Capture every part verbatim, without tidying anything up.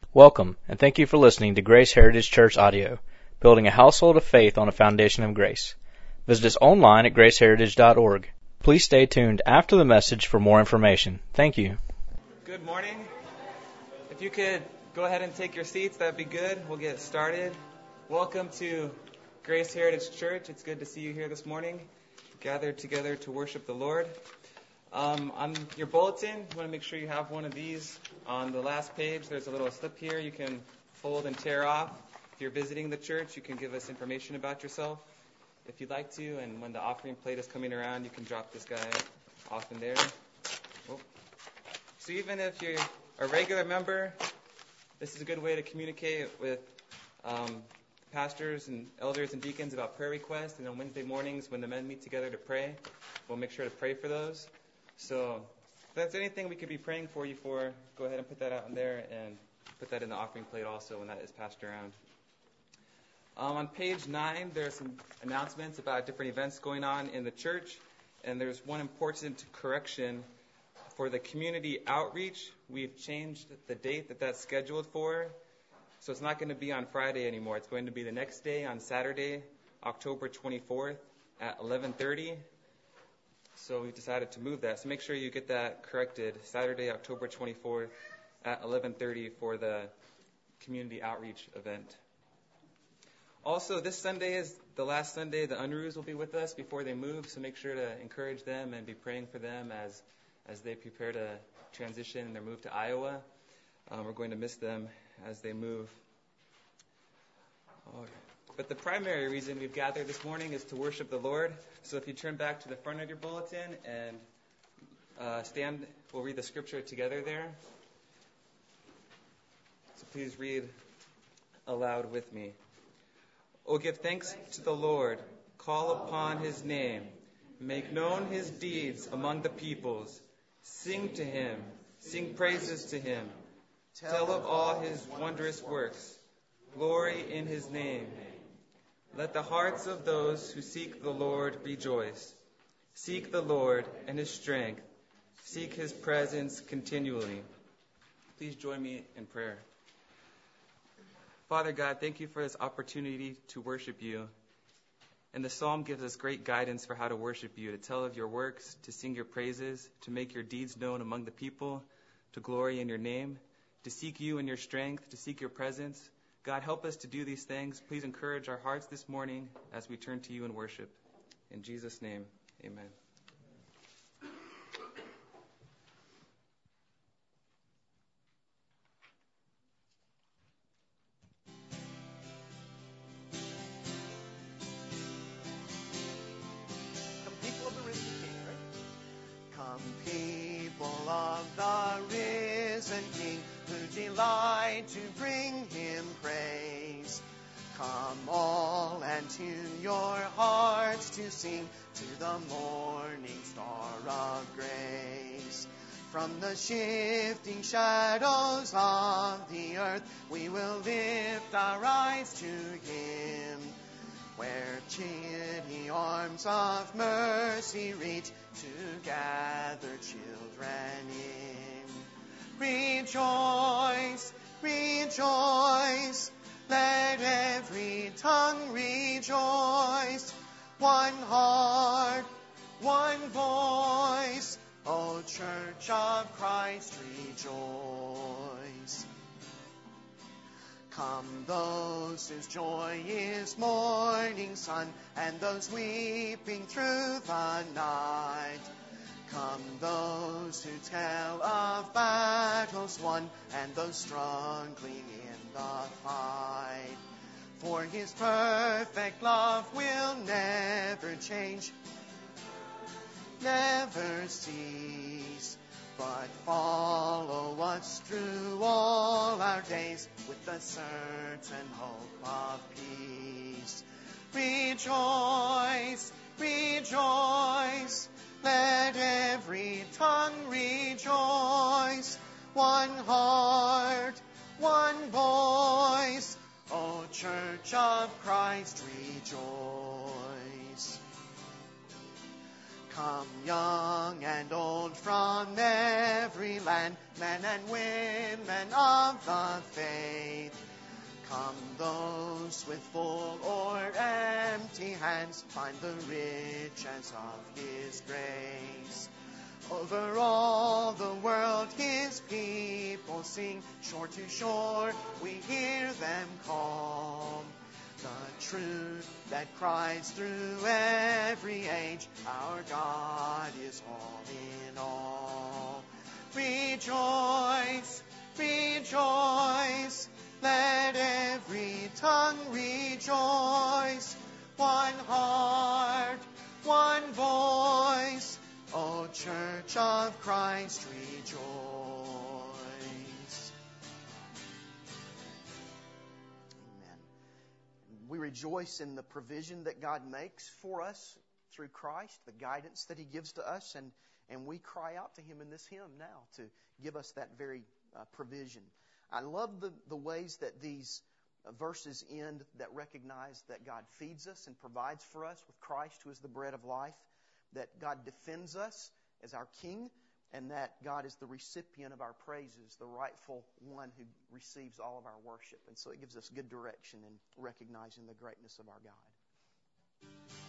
Welcome, and thank you for listening to Grace Heritage Church Audio, building a household of faith on a foundation of grace. Visit us online at grace heritage dot org. Please stay tuned after the message for more information. Thank you. Good morning. If you could go ahead and take your seats, that'd be good. We'll get started. Welcome to Grace Heritage Church. It's good to see you here this morning, gathered together to worship the Lord. Um, on your bulletin, you want to make sure you have one of these. On the last page, there's a little slip here you can fold and tear off. If you're visiting the church, you can give us information about yourself if you'd like to. And when the offering plate is coming around, you can drop this guy off in there. Oh. So even if you're a regular member, this is a good way to communicate with um, pastors and elders and deacons about prayer requests. And on Wednesday mornings, when the men meet together to pray, we'll make sure to pray for those. So if that's anything we could be praying for you for, go ahead and put that out in there and put that in the offering plate also when that is passed around. Um, on page nine, there's some announcements about different events going on in the church. And there's one important correction. For the community outreach, we've changed the date that that's scheduled for. So it's not going to be on Friday anymore. It's going to be the next day on Saturday, October twenty-fourth at eleven thirty. So we decided to move that. So make sure you get that corrected. Saturday, October twenty-fourth at eleven thirty for the community outreach event. Also, this Sunday is the last Sunday. The Unruhs will be with us before they move. So make sure to encourage them and be praying for them as, as they prepare to transition and their move to Iowa. Um, we're going to miss them as they move. All right. But the primary reason we've gathered this morning is to worship the Lord. So if you turn back to the front of your bulletin and uh, stand, we'll read the scripture together there. So please read aloud with me. Oh, give thanks to the Lord. Call upon his name. Make known his deeds among the peoples. Sing to him. Sing praises to him. Tell of all his wondrous works. Glory in his name. Let the hearts of those who seek the Lord rejoice. Seek the Lord and his strength. Seek his presence continually. Please join me in prayer. Father God, thank you for this opportunity to worship you. And the psalm gives us great guidance for how to worship you, to tell of your works, to sing your praises, to make your deeds known among the people, to glory in your name, to seek you in your strength, to seek your presence. God, help us to do these things. Please encourage our hearts this morning as we turn to you in worship. In Jesus' name, amen. Come, people of the risen King, right? Come, people of the risen King, who delight to bring him praise. Come all and tune your hearts to sing to the morning star of grace. From the shifting shadows of the earth, we will lift our eyes to him, where chilly arms of mercy reach to gather children in. Rejoice, rejoice, let every tongue rejoice. One heart, one voice, O Church of Christ, rejoice. Come those whose joy is morning sun, and those weeping through the night. Come those who tell of battles won, and those struggling in the fight. For his perfect love will never change, never cease, but follow us through all our days with the certain hope of peace. Rejoice, rejoice, let every tongue rejoice. One heart, one voice, O Church of Christ, rejoice. Come young and old from every land, men and women of the faith. Come those with full or empty hands, find the riches of His grace. Over all the world His people sing, shore to shore we hear them call. The truth that cries through every age, our God is all in all. Rejoice, rejoice, let every tongue rejoice. One heart, one voice, O Church of Christ, rejoice. Amen. We rejoice in the provision that God makes for us through Christ, the guidance that He gives to us, and, and we cry out to Him in this hymn now to give us that very uh, provision. I love the, the ways that these uh, verses end that recognize that God feeds us and provides for us with Christ, who is the bread of life, that God defends us as our King, and that God is the recipient of our praises, the rightful one who receives all of our worship. And so it gives us good direction in recognizing the greatness of our God.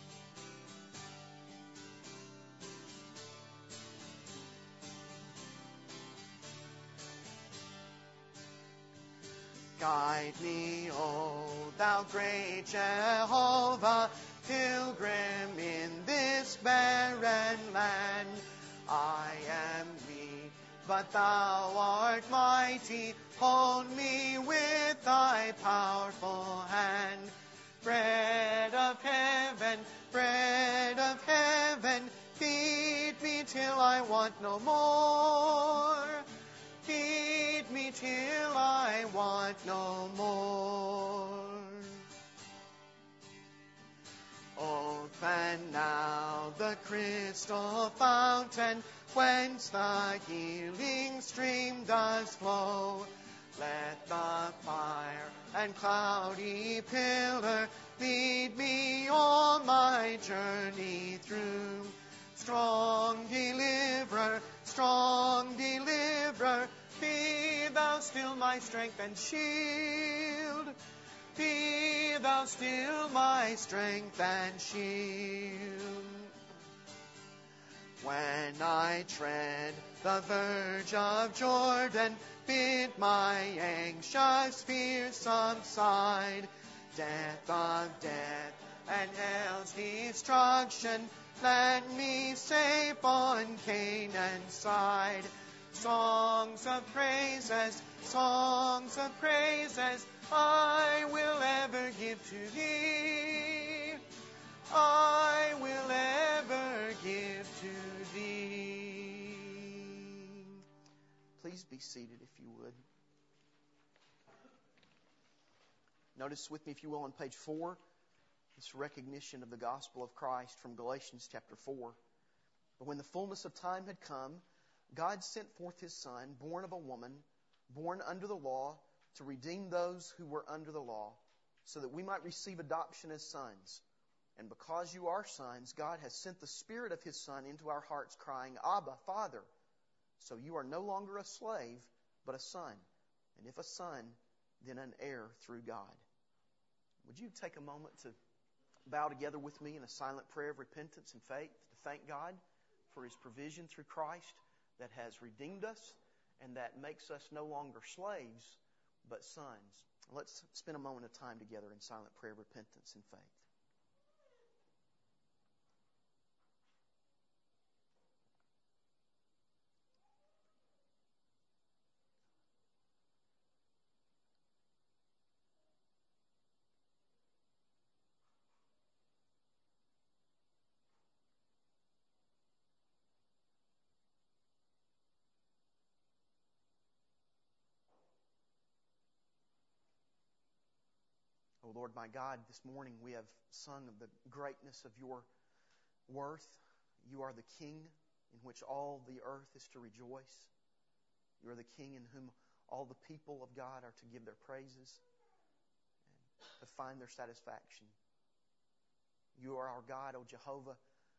Guide me, O thou great Jehovah, pilgrim in this barren land. I am weak, but thou art mighty. Hold me with thy powerful hand. Bread of heaven, bread of heaven, feed me till I want no more. Feed me till I want no more. Open now the crystal fountain, whence the healing stream does flow. Let the fire and cloudy pillar lead me on my journey through. Strong deliverer, strong deliverer, be thou still my strength and shield. Be thou still my strength and shield. When I tread the verge of Jordan, bid my anxious fears subside. Death of death and hell's destruction, let me safe on Canaan's side. Songs of praises, songs of praises, I will ever give to Thee. I will ever give to Thee. Please be seated if you would. Notice with me, if you will, on page four, this recognition of the gospel of Christ from Galatians chapter four. But when the fullness of time had come, God sent forth His Son, born of a woman, born under the law, to redeem those who were under the law, so that we might receive adoption as sons. And because you are sons, God has sent the Spirit of His Son into our hearts, crying, Abba, Father. So you are no longer a slave, but a son. And if a son, then an heir through God. Would you take a moment to bow together with me in a silent prayer of repentance and faith to thank God for His provision through Christ that has redeemed us and that makes us no longer slaves, but sons. Let's spend a moment of time together in silent prayer of repentance and faith. Oh, Lord my God, this morning we have sung of the greatness of Your worth. You are the King in which all the earth is to rejoice. You are the King in whom all the people of God are to give their praises and to find their satisfaction. You are our God, O Jehovah,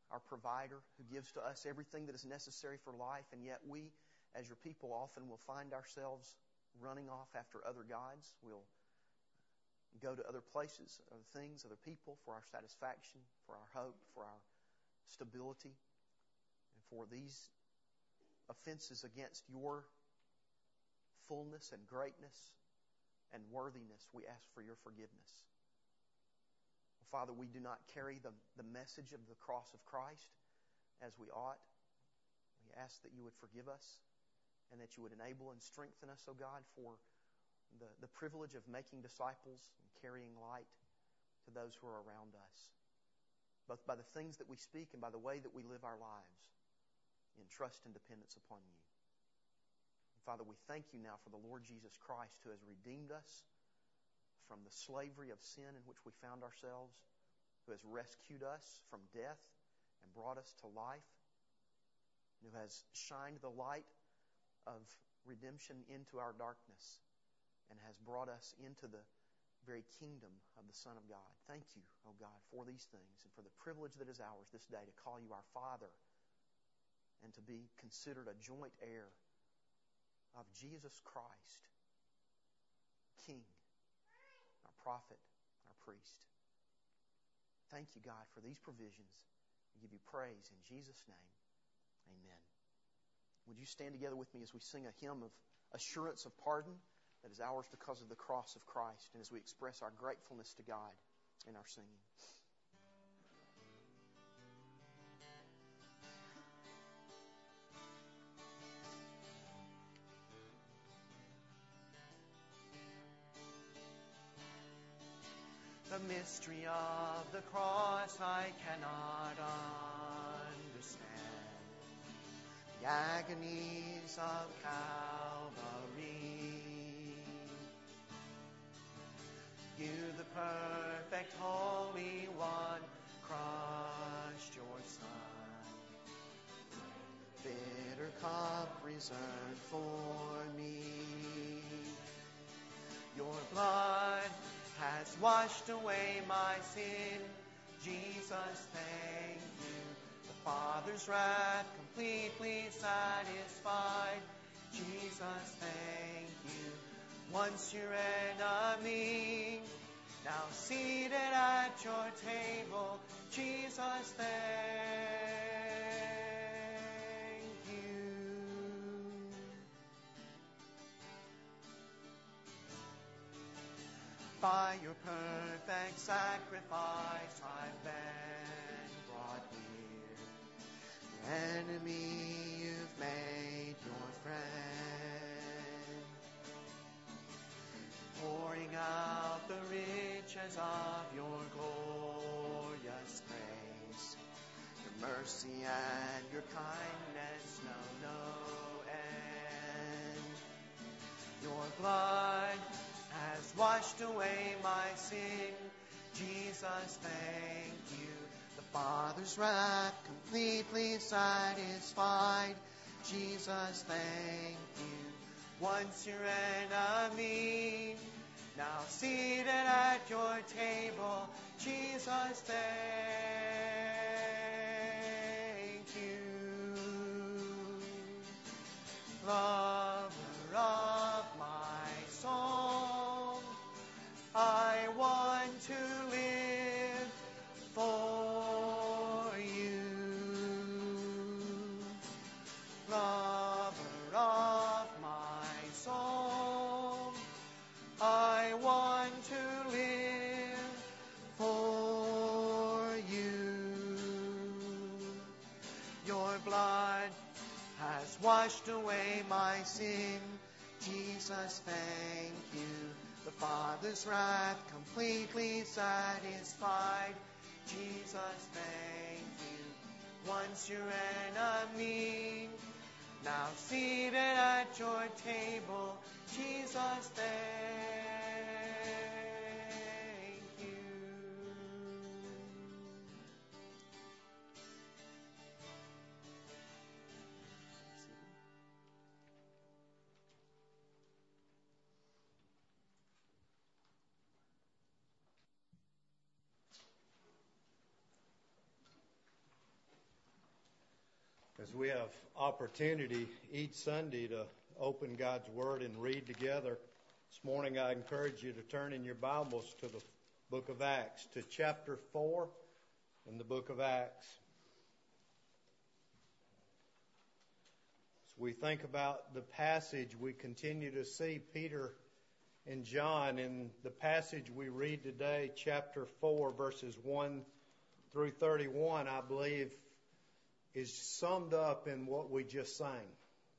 our provider, who gives to us everything that is necessary for life, and yet we, as your people, often will find ourselves running off after other gods. We'll go to other places, other things, other people for our satisfaction, for our hope, for our stability. And for these offenses against your fullness and greatness and worthiness, we ask for your forgiveness. Father, we do not carry the, the message of the cross of Christ as we ought. We ask that you would forgive us and that you would enable and strengthen us, O God, for the, the privilege of making disciples and carrying light to those who are around us, both by the things that we speak and by the way that we live our lives in trust and dependence upon you. And Father, we thank you now for the Lord Jesus Christ, who has redeemed us from the slavery of sin in which we found ourselves, who has rescued us from death and brought us to life, and who has shined the light of redemption into our darkness and has brought us into the very kingdom of the Son of God. Thank you, O God, for these things and for the privilege that is ours this day to call you our Father and to be considered a joint heir of Jesus Christ, King, our prophet, our priest. Thank you, God, for these provisions. We give you praise in Jesus' name. Amen. Would you stand together with me as we sing a hymn of assurance of pardon that is ours because of the cross of Christ, and as we express our gratefulness to God in our singing. The mystery of the cross I cannot understand. The agonies of Calvary. You, the perfect Holy One, crushed your Son. Bitter cup reserved for me. Your blood has washed away my sin. Jesus, thank you. The Father's wrath completely satisfied. Jesus, thank you. Once your enemy, now seated at your table. Jesus, thank you. By your perfect sacrifice I've been brought near. Your enemy you've made your friend. Pouring out the riches of your glorious grace. Your mercy and your kindness know no end. Your blood has washed away my sin. Jesus, thank you. The Father's wrath completely satisfied. Jesus, thank you. Once your enemy, now seated at your table. Jesus, thank you. Lover of my soul, I want to live for you. Lover of my soul, I want to live for you. Your blood has washed away my sin. Jesus, thank you. The Father's wrath completely satisfied. Jesus, thank you. Once your enemy, now seated at your table. Jesus, thank you. As we have opportunity each Sunday to open God's Word and read together, this morning I encourage you to turn in your Bibles to the book of Acts, to chapter four in the book of Acts. As we think about the passage, we continue to see Peter and John in the passage we read today, chapter four, verses one through thirty-one, I believe, is summed up in what we just sang.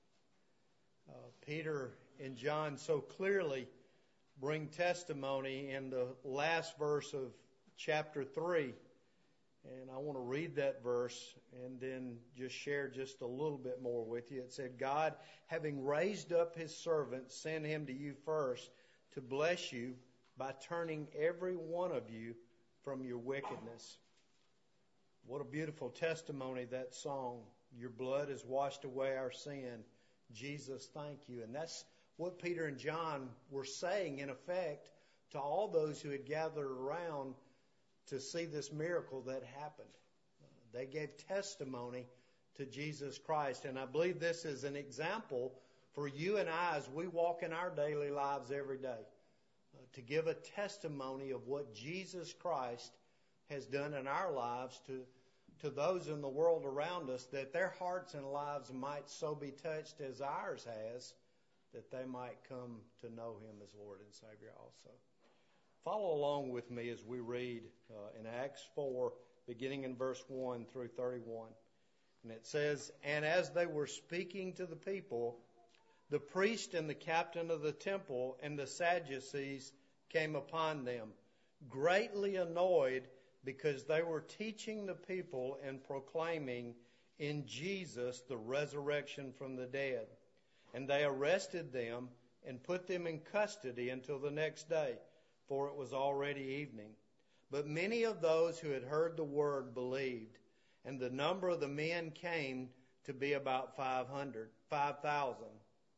Uh, Peter and John so clearly bring testimony in the last verse of chapter three. And I want to read that verse and then just share just a little bit more with you. It said, God, having raised up his servant, sent him to you first to bless you by turning every one of you from your wickedness. What a beautiful testimony, that song. Your blood has washed away our sin. Jesus, thank you. And that's what Peter and John were saying, in effect, to all those who had gathered around to see this miracle that happened. They gave testimony to Jesus Christ. And I believe this is an example for you and I as we walk in our daily lives every day, uh, to give a testimony of what Jesus Christ has done in our lives to, to those in the world around us, that their hearts and lives might so be touched as ours has, that they might come to know him as Lord and Savior also. Follow along with me as we read uh, in Acts four, beginning in verse one through thirty-one. And it says, And as they were speaking to the people, the priest and the captain of the temple and the Sadducees came upon them, greatly annoyed because they were teaching the people and proclaiming in Jesus the resurrection from the dead. And they arrested them and put them in custody until the next day, for it was already evening. But many of those who had heard the word believed, and the number of the men came to be about five hundred, five thousand.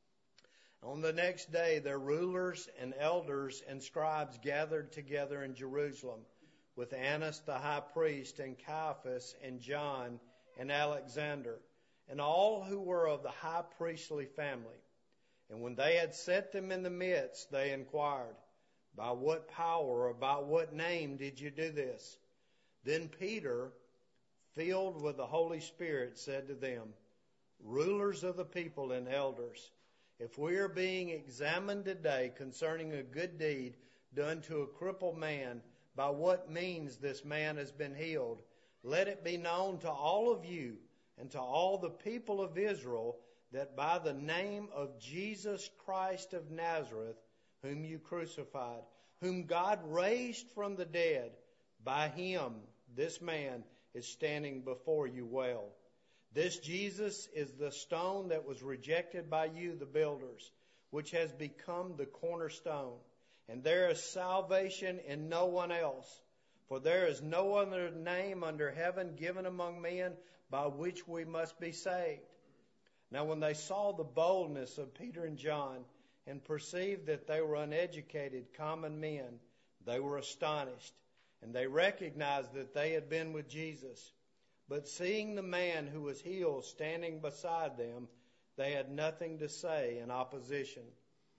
On the next day, their rulers and elders and scribes gathered together in Jerusalem, with Annas the high priest, and Caiaphas, and John, and Alexander, and all who were of the high priestly family. And when they had set them in the midst, they inquired, By what power or by what name did you do this? Then Peter, filled with the Holy Spirit, said to them, Rulers of the people and elders, if we are being examined today concerning a good deed done to a crippled man, by what means this man has been healed, let it be known to all of you and to all the people of Israel that by the name of Jesus Christ of Nazareth, whom you crucified, whom God raised from the dead, by him this man is standing before you well. This Jesus is the stone that was rejected by you, the builders, which has become the cornerstone. And there is salvation in no one else, for there is no other name under heaven given among men by which we must be saved. Now when they saw the boldness of Peter and John, and perceived that they were uneducated, common men, they were astonished, and they recognized that they had been with Jesus. But seeing the man who was healed standing beside them, they had nothing to say in opposition.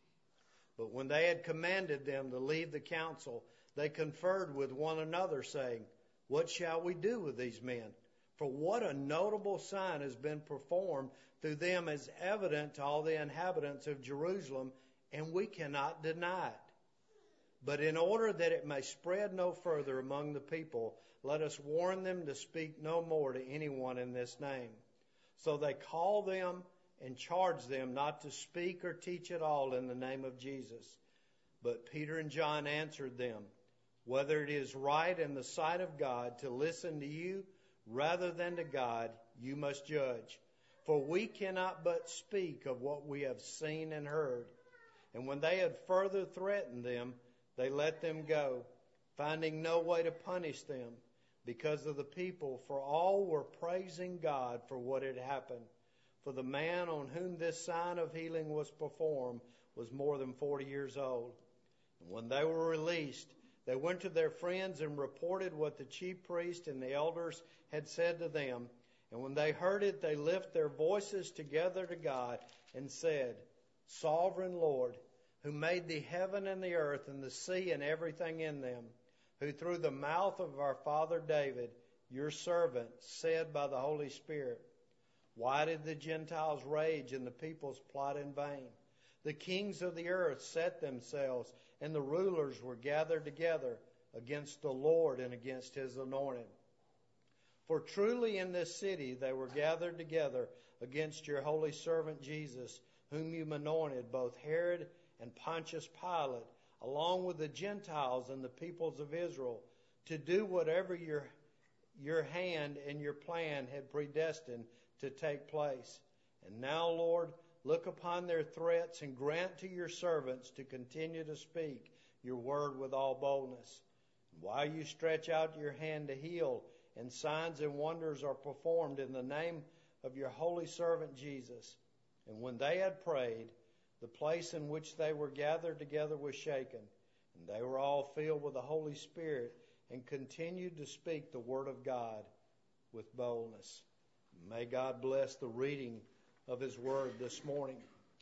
But when they had commanded them to leave the council, they conferred with one another, saying, What shall we do with these men? For what a notable sign has been performed through them as evident to all the inhabitants of Jerusalem, and we cannot deny it. But in order that it may spread no further among the people, let us warn them to speak no more to anyone in this name. So they called them and charged them not to speak or teach at all in the name of Jesus. But Peter and John answered them, Whether it is right in the sight of God to listen to you rather than to God, you must judge. For we cannot but speak of what we have seen and heard. And when they had further threatened them, they let them go, finding no way to punish them because of the people, for all were praising God for what had happened. For the man on whom this sign of healing was performed was more than forty years old. And when they were released, they went to their friends and reported what the chief priest and the elders had said to them. And when they heard it, they lifted their voices together to God and said, Sovereign Lord, who made the heaven and the earth and the sea and everything in them, who through the mouth of our father David, your servant, said by the Holy Spirit, why did the Gentiles rage and the peoples plot in vain? The kings of the earth set themselves, and the rulers were gathered together against the Lord and against his anointed. For truly in this city they were gathered together against your holy servant Jesus, whom you anointed, both Herod and Pontius Pilate, along with the Gentiles and the peoples of Israel, to do whatever your, your hand and your plan had predestined to take place. And now, Lord, look upon their threats and grant to your servants to continue to speak your word with all boldness. While you stretch out your hand to heal, and signs and wonders are performed in the name of your holy servant Jesus. And when they had prayed, the place in which they were gathered together was shaken, and they were all filled with the Holy Spirit and continued to speak the word of God with boldness. May God bless the reading of his word this morning.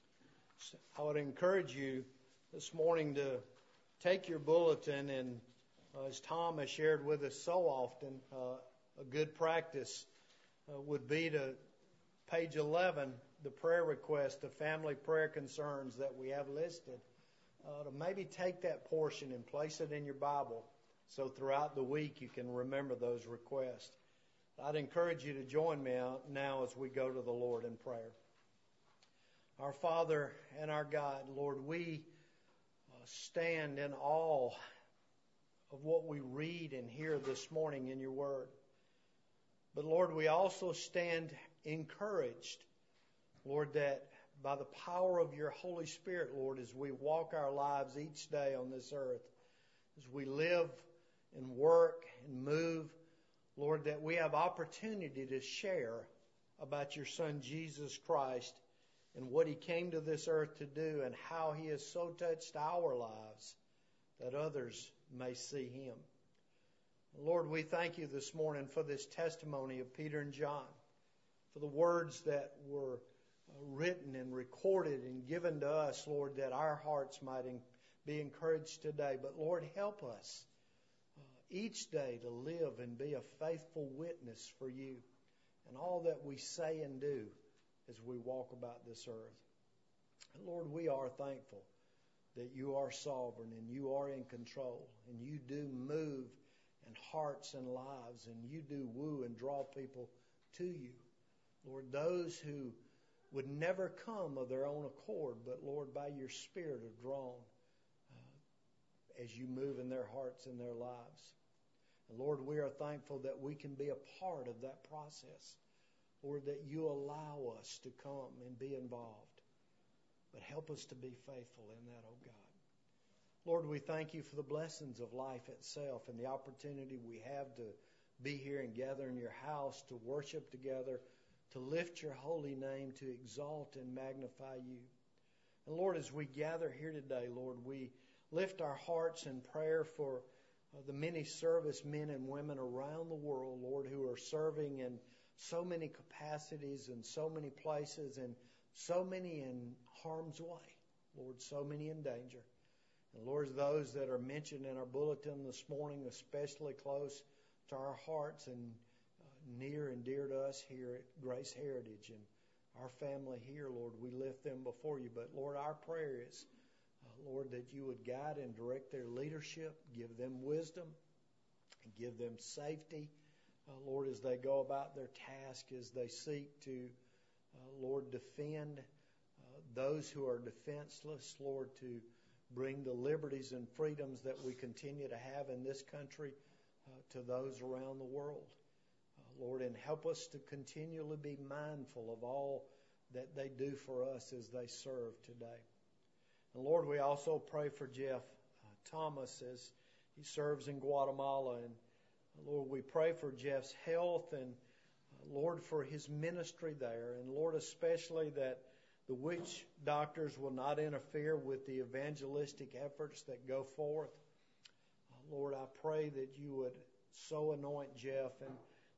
I would encourage you this morning to take your bulletin, and uh, as Tom has shared with us so often, uh, a good practice uh, would be to page eleven, the prayer request, the family prayer concerns that we have listed, uh, to maybe take that portion and place it in your Bible so throughout the week you can remember those requests. I'd encourage you to join me now as we go to the Lord in prayer. Our Father and our God, Lord, we uh, stand in awe of what we read and hear this morning in your word. But Lord, we also stand encouraged, Lord, that by the power of your Holy Spirit, Lord, as we walk our lives each day on this earth, as we live and work and move, Lord, that we have opportunity to share about your Son, Jesus Christ, and what he came to this earth to do and how he has so touched our lives that others may see him. Lord, we thank you this morning for this testimony of Peter and John, for the words that were written and recorded and given to us, Lord, that our hearts might be encouraged today. But Lord, help us each day to live and be a faithful witness for you and all that we say and do as we walk about this earth. And Lord, we are thankful that you are sovereign and you are in control and you do move in hearts and lives and you do woo and draw people to you. Lord, those who would never come of their own accord, but Lord, by your Spirit are drawn uh, as you move in their hearts and their lives. And Lord, we are thankful that we can be a part of that process. Lord, that you allow us to come and be involved. But help us to be faithful in that, oh God. Lord, we thank you for the blessings of life itself and the opportunity we have to be here and gather in your house, to worship together, to lift your holy name, to exalt and magnify you. And Lord, as we gather here today, Lord, we lift our hearts in prayer for uh, the many service men and women around the world, Lord, who are serving in so many capacities and so many places and so many in harm's way. Lord, so many in danger. And Lord, those that are mentioned in our bulletin this morning, especially close to our hearts and uh, near and dear to us here at Grace Heritage and our family here, Lord, we lift them before you. But Lord, our prayer is, uh, Lord, that you would guide and direct their leadership, give them wisdom, and give them safety. Uh, Lord, as they go about their task, as they seek to, uh, Lord, defend uh, those who are defenseless, Lord, to bring the liberties and freedoms that we continue to have in this country uh, to those around the world. Uh, Lord, and help us to continually be mindful of all that they do for us as they serve today. And Lord, we also pray for Jeff uh, Thomas as he serves in Guatemala. And uh, Lord, we pray for Jeff's health and uh, Lord, for his ministry there. And Lord, especially that the witch doctors will not interfere with the evangelistic efforts that go forth. Uh, Lord, I pray that you would so anoint Jeff and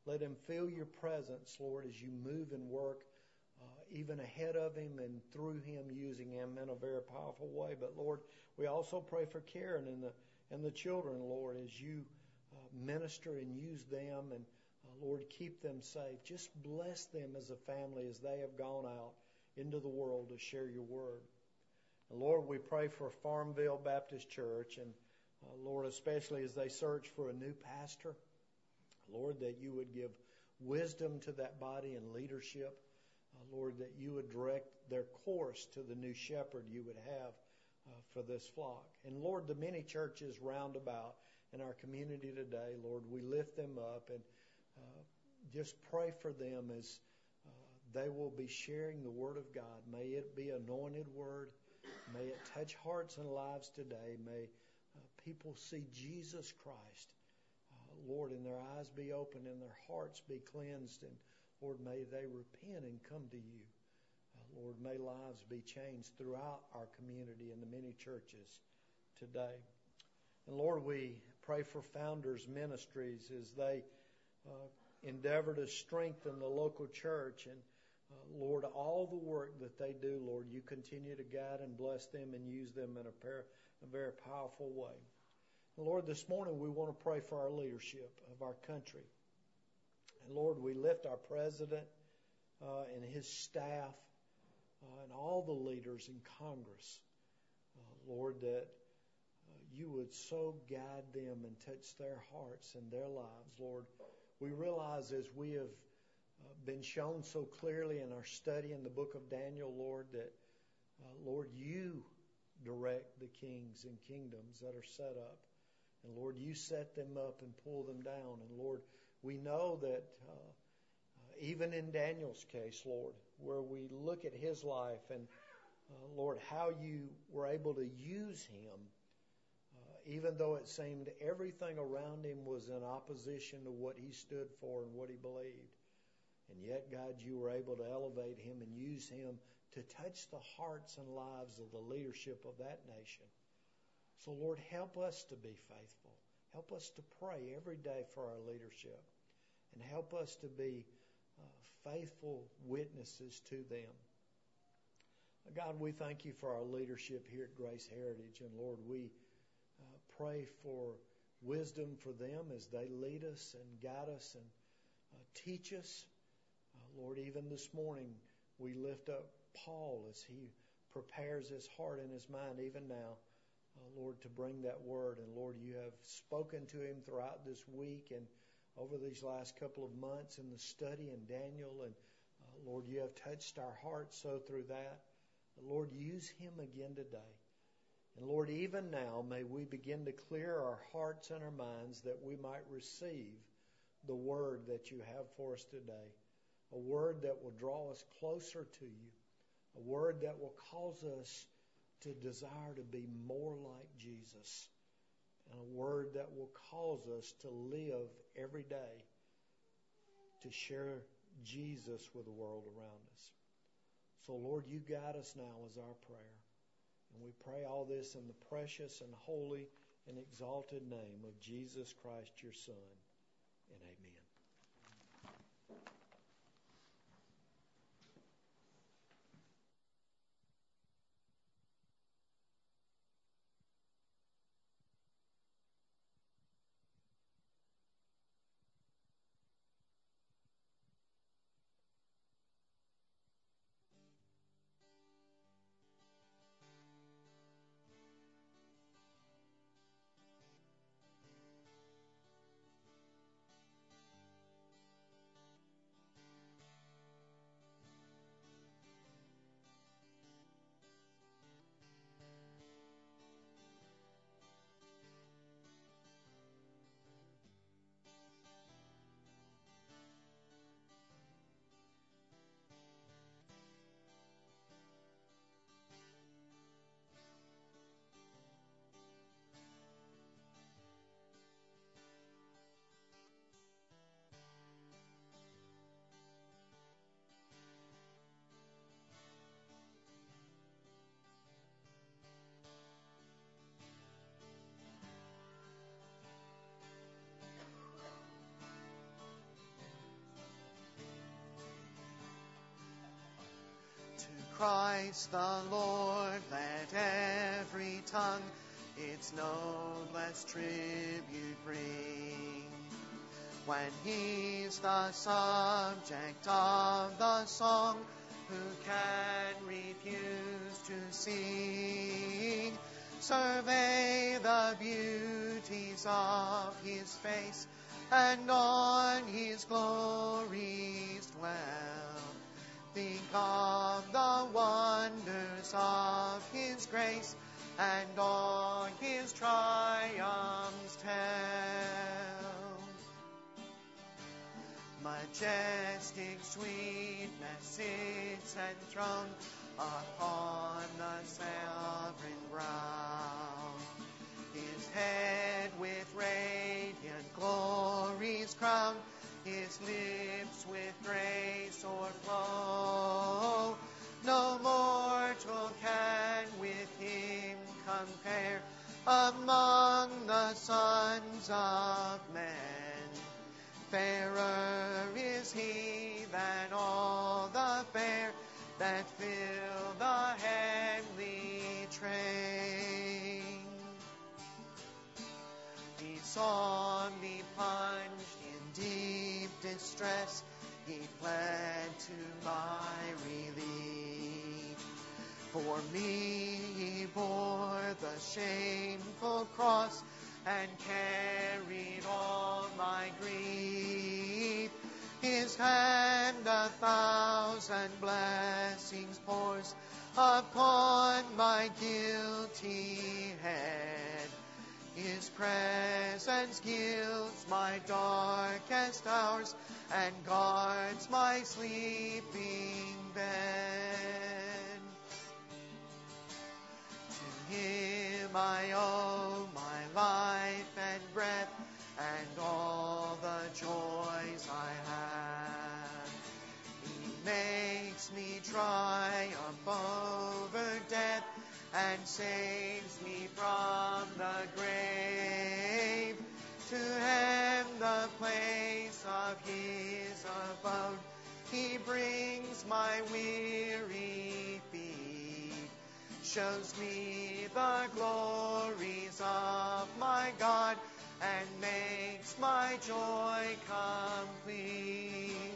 Let him feel your presence, Lord, as you move and work uh, even ahead of him and through him, using him in a very powerful way. But Lord, we also pray for Karen and the and the children, Lord, as you uh, minister and use them, and uh, Lord, keep them safe. Just bless them as a family as they have gone out into the world to share your word. And Lord, we pray for Farmville Baptist Church, and uh, Lord, especially as they search for a new pastor, Lord, that you would give wisdom to that body and leadership. Uh, Lord, that you would direct their course to the new shepherd you would have uh, for this flock. And Lord, the many churches round about in our community today, Lord, we lift them up and uh, just pray for them as uh, they will be sharing the Word of God. May it be anointed Word. May it touch hearts and lives today. May uh, people see Jesus Christ, uh, Lord, and their eyes be open and their hearts be cleansed. And Lord, may they repent and come to you. Uh, Lord, may lives be changed throughout our community and the many churches today. And Lord, we pray for Founders Ministries as they uh, endeavor to strengthen the local church. And uh, Lord, all the work that they do, Lord, you continue to guide and bless them and use them in a, par- a very powerful way. And Lord, this morning we want to pray for our leadership of our country. And Lord, we lift our president uh, and his staff uh, and all the leaders in Congress. Uh, Lord, that uh, you would so guide them and touch their hearts and their lives. Lord, we realize as we have uh, been shown so clearly in our study in the book of Daniel, Lord, that, uh, Lord, you direct the kings and kingdoms that are set up. And Lord, you set them up and pull them down. And Lord, we know that uh, uh, even in Daniel's case, Lord, where we look at his life and, uh, Lord, how you were able to use him, uh, even though it seemed everything around him was in opposition to what he stood for and what he believed. And yet, God, you were able to elevate him and use him to touch the hearts and lives of the leadership of that nation. So, Lord, help us to be faithful. Help us to pray every day for our leadership. And help us to be uh, faithful witnesses to them. God, we thank you for our leadership here at Grace Heritage. And Lord, we uh, pray for wisdom for them as they lead us and guide us and uh, teach us. Uh, Lord, even this morning, we lift up Paul as he prepares his heart and his mind even now, uh, Lord, to bring that word. And Lord, you have spoken to him throughout this week and over these last couple of months in the study in Daniel. And uh, Lord, you have touched our hearts so through that. Lord, use him again today. And Lord, even now, may we begin to clear our hearts and our minds that we might receive the word that you have for us today. A word that will draw us closer to you. A word that will cause us to desire to be more like Jesus. And a word that will cause us to live every day to share Jesus with the world around us. So, Lord, you guide us now is our prayer. And we pray all this in the precious and holy and exalted name of Jesus Christ, your Son. And amen. Christ the Lord, let every tongue its noblest tribute bring. When He's the subject of the song, who can refuse to sing? Survey the beauties of His face, and on His glories dwell. Think of the wonders of His grace, and all His triumphs tell. Majestic sweetness sits enthroned upon the sovereign brow. His head with radiant glories crowned, His lips with grace o'erflow. No mortal can with Him compare among the sons of men. Fairer is He than all the fair that fill the heavenly train. He saw me plunged in deep distress, He fled to my relief. For me He bore the shameful cross, and carried all my grief. His hand a thousand blessings pours upon my guilty head. His presence gilds my darkest hours, and guards my sleeping bed. To Him I owe my life and breath, and all the joys I have. He makes me triumph over death, and saves me from the grave. To Him, the place of His abode, He brings my weary feet. Shows me the glories of my God, and makes my joy complete.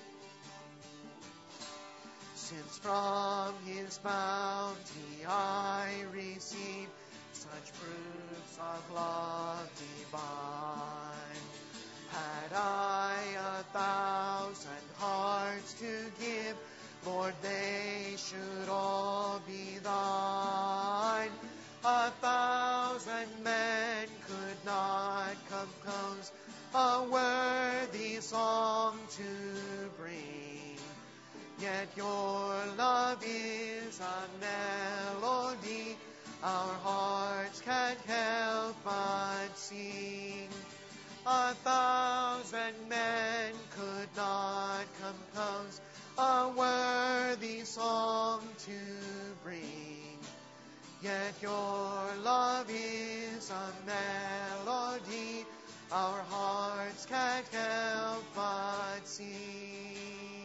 Since from His bounty I receive such proofs of love divine, had I a thousand hearts to give, Lord, they should all be Thine. A thousand men could not compose a worthy song to bring, yet Your love is a melody our hearts can't help but sing. A thousand men could not compose a worthy song to bring, yet Your love is a melody our hearts can't help but sing.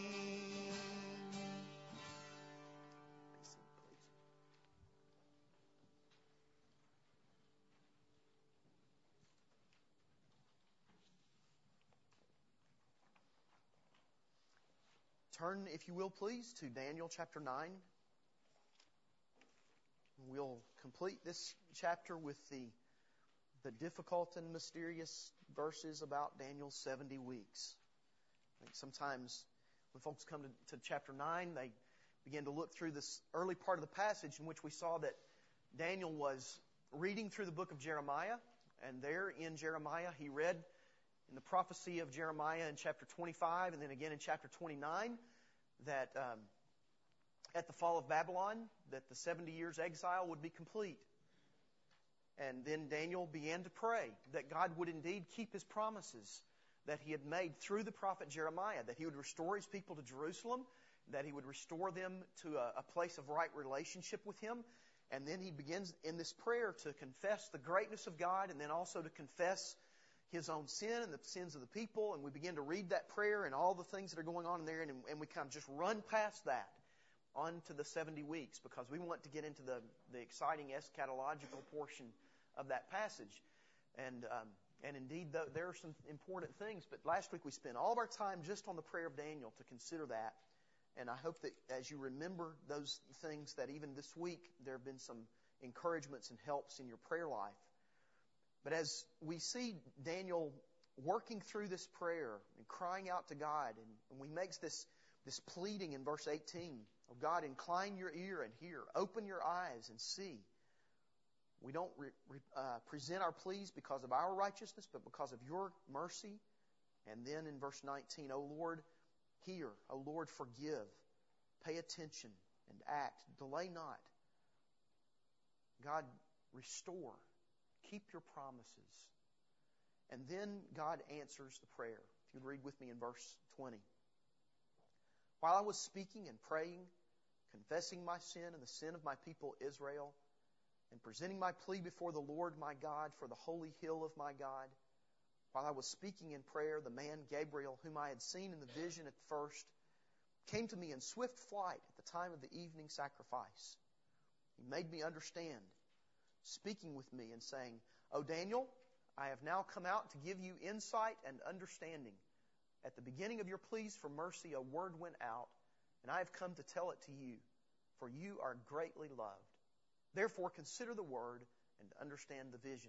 Turn, if you will, please, to Daniel chapter nine. We'll complete this chapter with the, the difficult and mysterious verses about Daniel's seventy weeks. I think sometimes when folks come to, to chapter nine, they begin to look through this early part of the passage in which we saw that Daniel was reading through the book of Jeremiah, and there in Jeremiah he read in the prophecy of Jeremiah in chapter twenty-five and then again in chapter twenty-nine that um, at the fall of Babylon that the seventy years exile would be complete. And then Daniel began to pray that God would indeed keep His promises that He had made through the prophet Jeremiah, that He would restore His people to Jerusalem, that He would restore them to a, a place of right relationship with Him. And then he begins in this prayer to confess the greatness of God, and then also to confess his own sin and the sins of the people. And we begin to read that prayer and all the things that are going on in there, and, and we kind of just run past that on to the seventy weeks, because we want to get into the, the exciting eschatological portion of that passage. And um, and indeed, the, there are some important things. But last week we spent all of our time just on the prayer of Daniel to consider that. And I hope that as you remember those things, that even this week there have been some encouragements and helps in your prayer life. But as we see Daniel working through this prayer and crying out to God, and, and we makes this this pleading in verse eighteen, "Oh God, incline your ear and hear, open your eyes and see." We don't re, re, uh, present our pleas because of our righteousness, but because of your mercy. And then in verse nineteen, "O Lord, hear. O Lord, forgive. Pay attention and act. Delay not." God, restore. Keep your promises. And then God answers the prayer. If you'd read with me in verse twenty. "While I was speaking and praying, confessing my sin and the sin of my people Israel, and presenting my plea before the Lord my God for the holy hill of my God, while I was speaking in prayer, the man Gabriel, whom I had seen in the vision at first, came to me in swift flight at the time of the evening sacrifice. He made me understand, speaking with me and saying, 'O Daniel, I have now come out to give you insight and understanding. At the beginning of your pleas for mercy, a word went out, and I have come to tell it to you, for you are greatly loved. Therefore consider the word and understand the vision.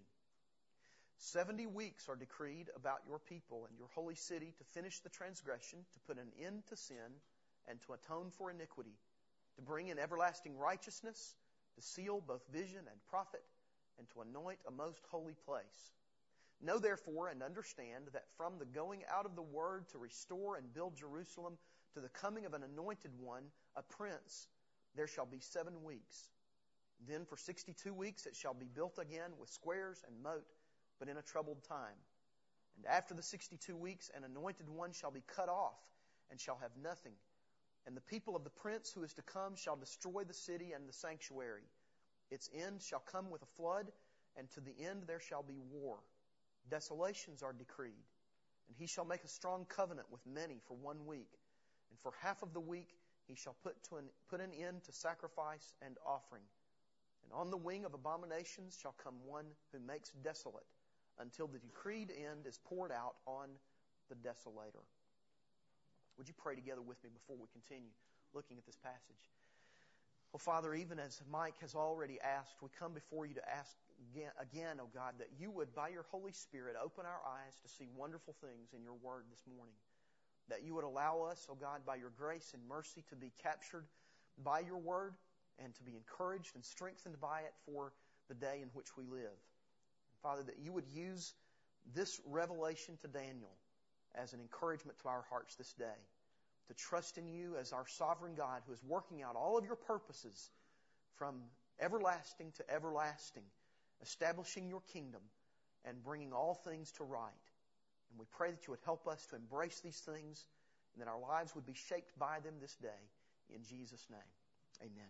Seventy weeks are decreed about your people and your holy city to finish the transgression, to put an end to sin, and to atone for iniquity, to bring in everlasting righteousness, to seal both vision and prophet, and to anoint a most holy place. Know therefore and understand that from the going out of the word to restore and build Jerusalem to the coming of an anointed one, a prince, there shall be seven weeks. Then for sixty-two weeks it shall be built again with squares and moat, but in a troubled time. And after the sixty-two weeks an anointed one shall be cut off and shall have nothing. And the people of the prince who is to come shall destroy the city and the sanctuary. Its end shall come with a flood, and to the end there shall be war. Desolations are decreed. And he shall make a strong covenant with many for one week. And for half of the week he shall put, to an, put an end to sacrifice and offering. And on the wing of abominations shall come one who makes desolate, until the decreed end is poured out on the desolator." Would you pray together with me before we continue looking at this passage? Well, Father, even as Mike has already asked, we come before you to ask again, again, oh God, that you would, by your Holy Spirit, open our eyes to see wonderful things in your word this morning. That you would allow us, oh God, by your grace and mercy to be captured by your word, and to be encouraged and strengthened by it for the day in which we live. And Father, that you would use this revelation to Daniel as an encouragement to our hearts this day, to trust in you as our sovereign God who is working out all of your purposes from everlasting to everlasting, establishing your kingdom and bringing all things to right. And we pray that you would help us to embrace these things and that our lives would be shaped by them this day. In Jesus' name, amen.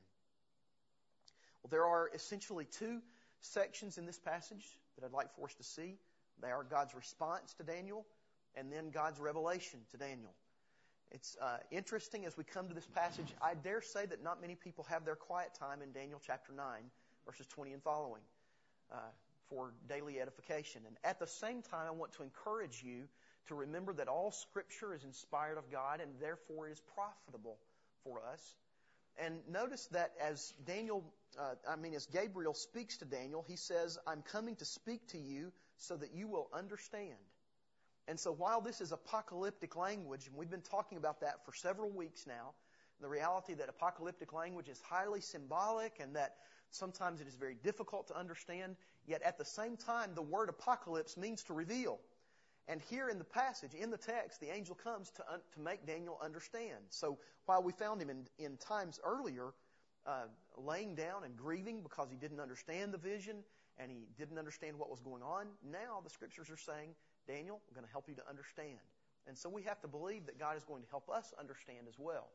Well, there are essentially two sections in this passage that I'd like for us to see. They are God's response to Daniel and then God's revelation to Daniel. It's uh, interesting as we come to this passage. I dare say that not many people have their quiet time in Daniel chapter nine, verses twenty and following, uh, for daily edification. And at the same time, I want to encourage you to remember that all Scripture is inspired of God and therefore is profitable for us. And notice that as Daniel, uh, I mean, as Gabriel speaks to Daniel, he says, "I'm coming to speak to you so that you will understand." And so while this is apocalyptic language, and we've been talking about that for several weeks now, the reality that apocalyptic language is highly symbolic and that sometimes it is very difficult to understand, yet at the same time, the word apocalypse means to reveal. And here in the passage, in the text, the angel comes to un- to make Daniel understand. So while we found him in, in times earlier uh, laying down and grieving because he didn't understand the vision and he didn't understand what was going on, now the Scriptures are saying, Daniel, I'm going to help you to understand. And so we have to believe that God is going to help us understand as well.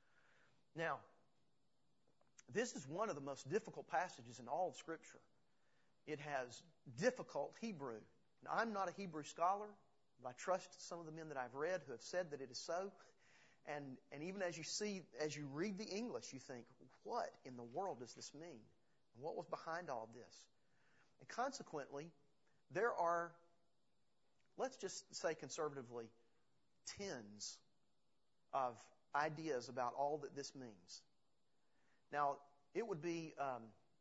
Now, this is one of the most difficult passages in all of Scripture. It has difficult Hebrew. Now, I'm not a Hebrew scholar, but I trust some of the men that I've read who have said that it is so. And, and even as you see, as you read the English, you think, what in the world does this mean? And what was behind all of this? And consequently, there are, let's just say conservatively, tens of ideas about all that this means. Now, it would be, um,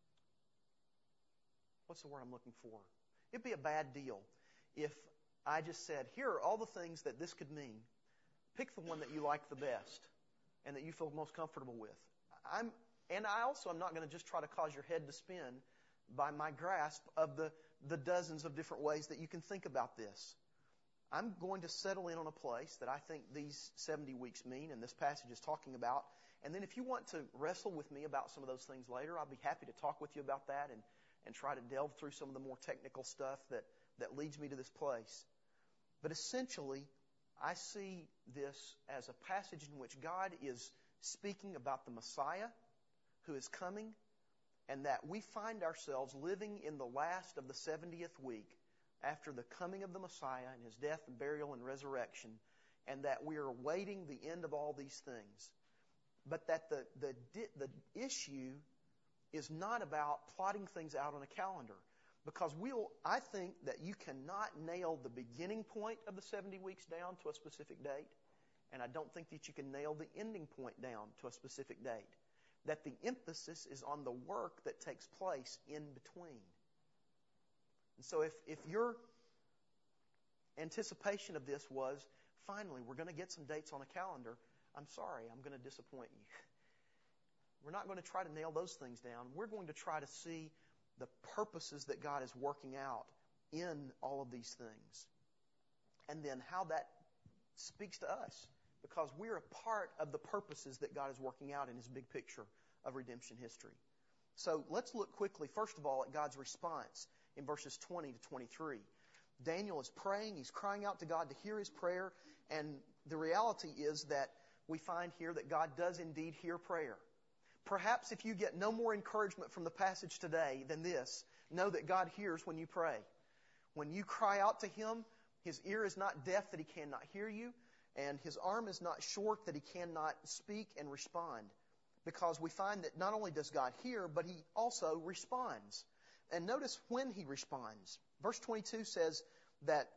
what's the word I'm looking for? It'd be a bad deal if I just said, here are all the things that this could mean. Pick the one that you like the best and that you feel most comfortable with. I'm, and I also am not going to just try to cause your head to spin by my grasp of the, the dozens of different ways that you can think about this. I'm going to settle in on a place that I think these seventy weeks mean and this passage is talking about. And then if you want to wrestle with me about some of those things later, I'll be happy to talk with you about that and, and try to delve through some of the more technical stuff that, that leads me to this place. But essentially, I see this as a passage in which God is speaking about the Messiah who is coming, and that we find ourselves living in the last of the seventieth week after the coming of the Messiah and His death and burial and resurrection, and that we are awaiting the end of all these things. But that the, the, the issue is not about plotting things out on a calendar. Because we'll, I think that you cannot nail the beginning point of the seventy weeks down to a specific date, and I don't think that you can nail the ending point down to a specific date. That the emphasis is on the work that takes place in between. And so if, if your anticipation of this was, finally, we're going to get some dates on a calendar, I'm sorry, I'm going to disappoint you. We're not going to try to nail those things down. We're going to try to see the purposes that God is working out in all of these things. And then how that speaks to us. Because we're a part of the purposes that God is working out in His big picture of redemption history. So let's look quickly, first of all, at God's response in verses twenty to twenty-three. Daniel is praying. He's crying out to God to hear his prayer. And the reality is that we find here that God does indeed hear prayer. Perhaps if you get no more encouragement from the passage today than this, know that God hears when you pray. When you cry out to Him, His ear is not deaf that He cannot hear you, and His arm is not short that He cannot speak and respond. Because we find that not only does God hear, but He also responds. And notice when He responds. Verse twenty-two says that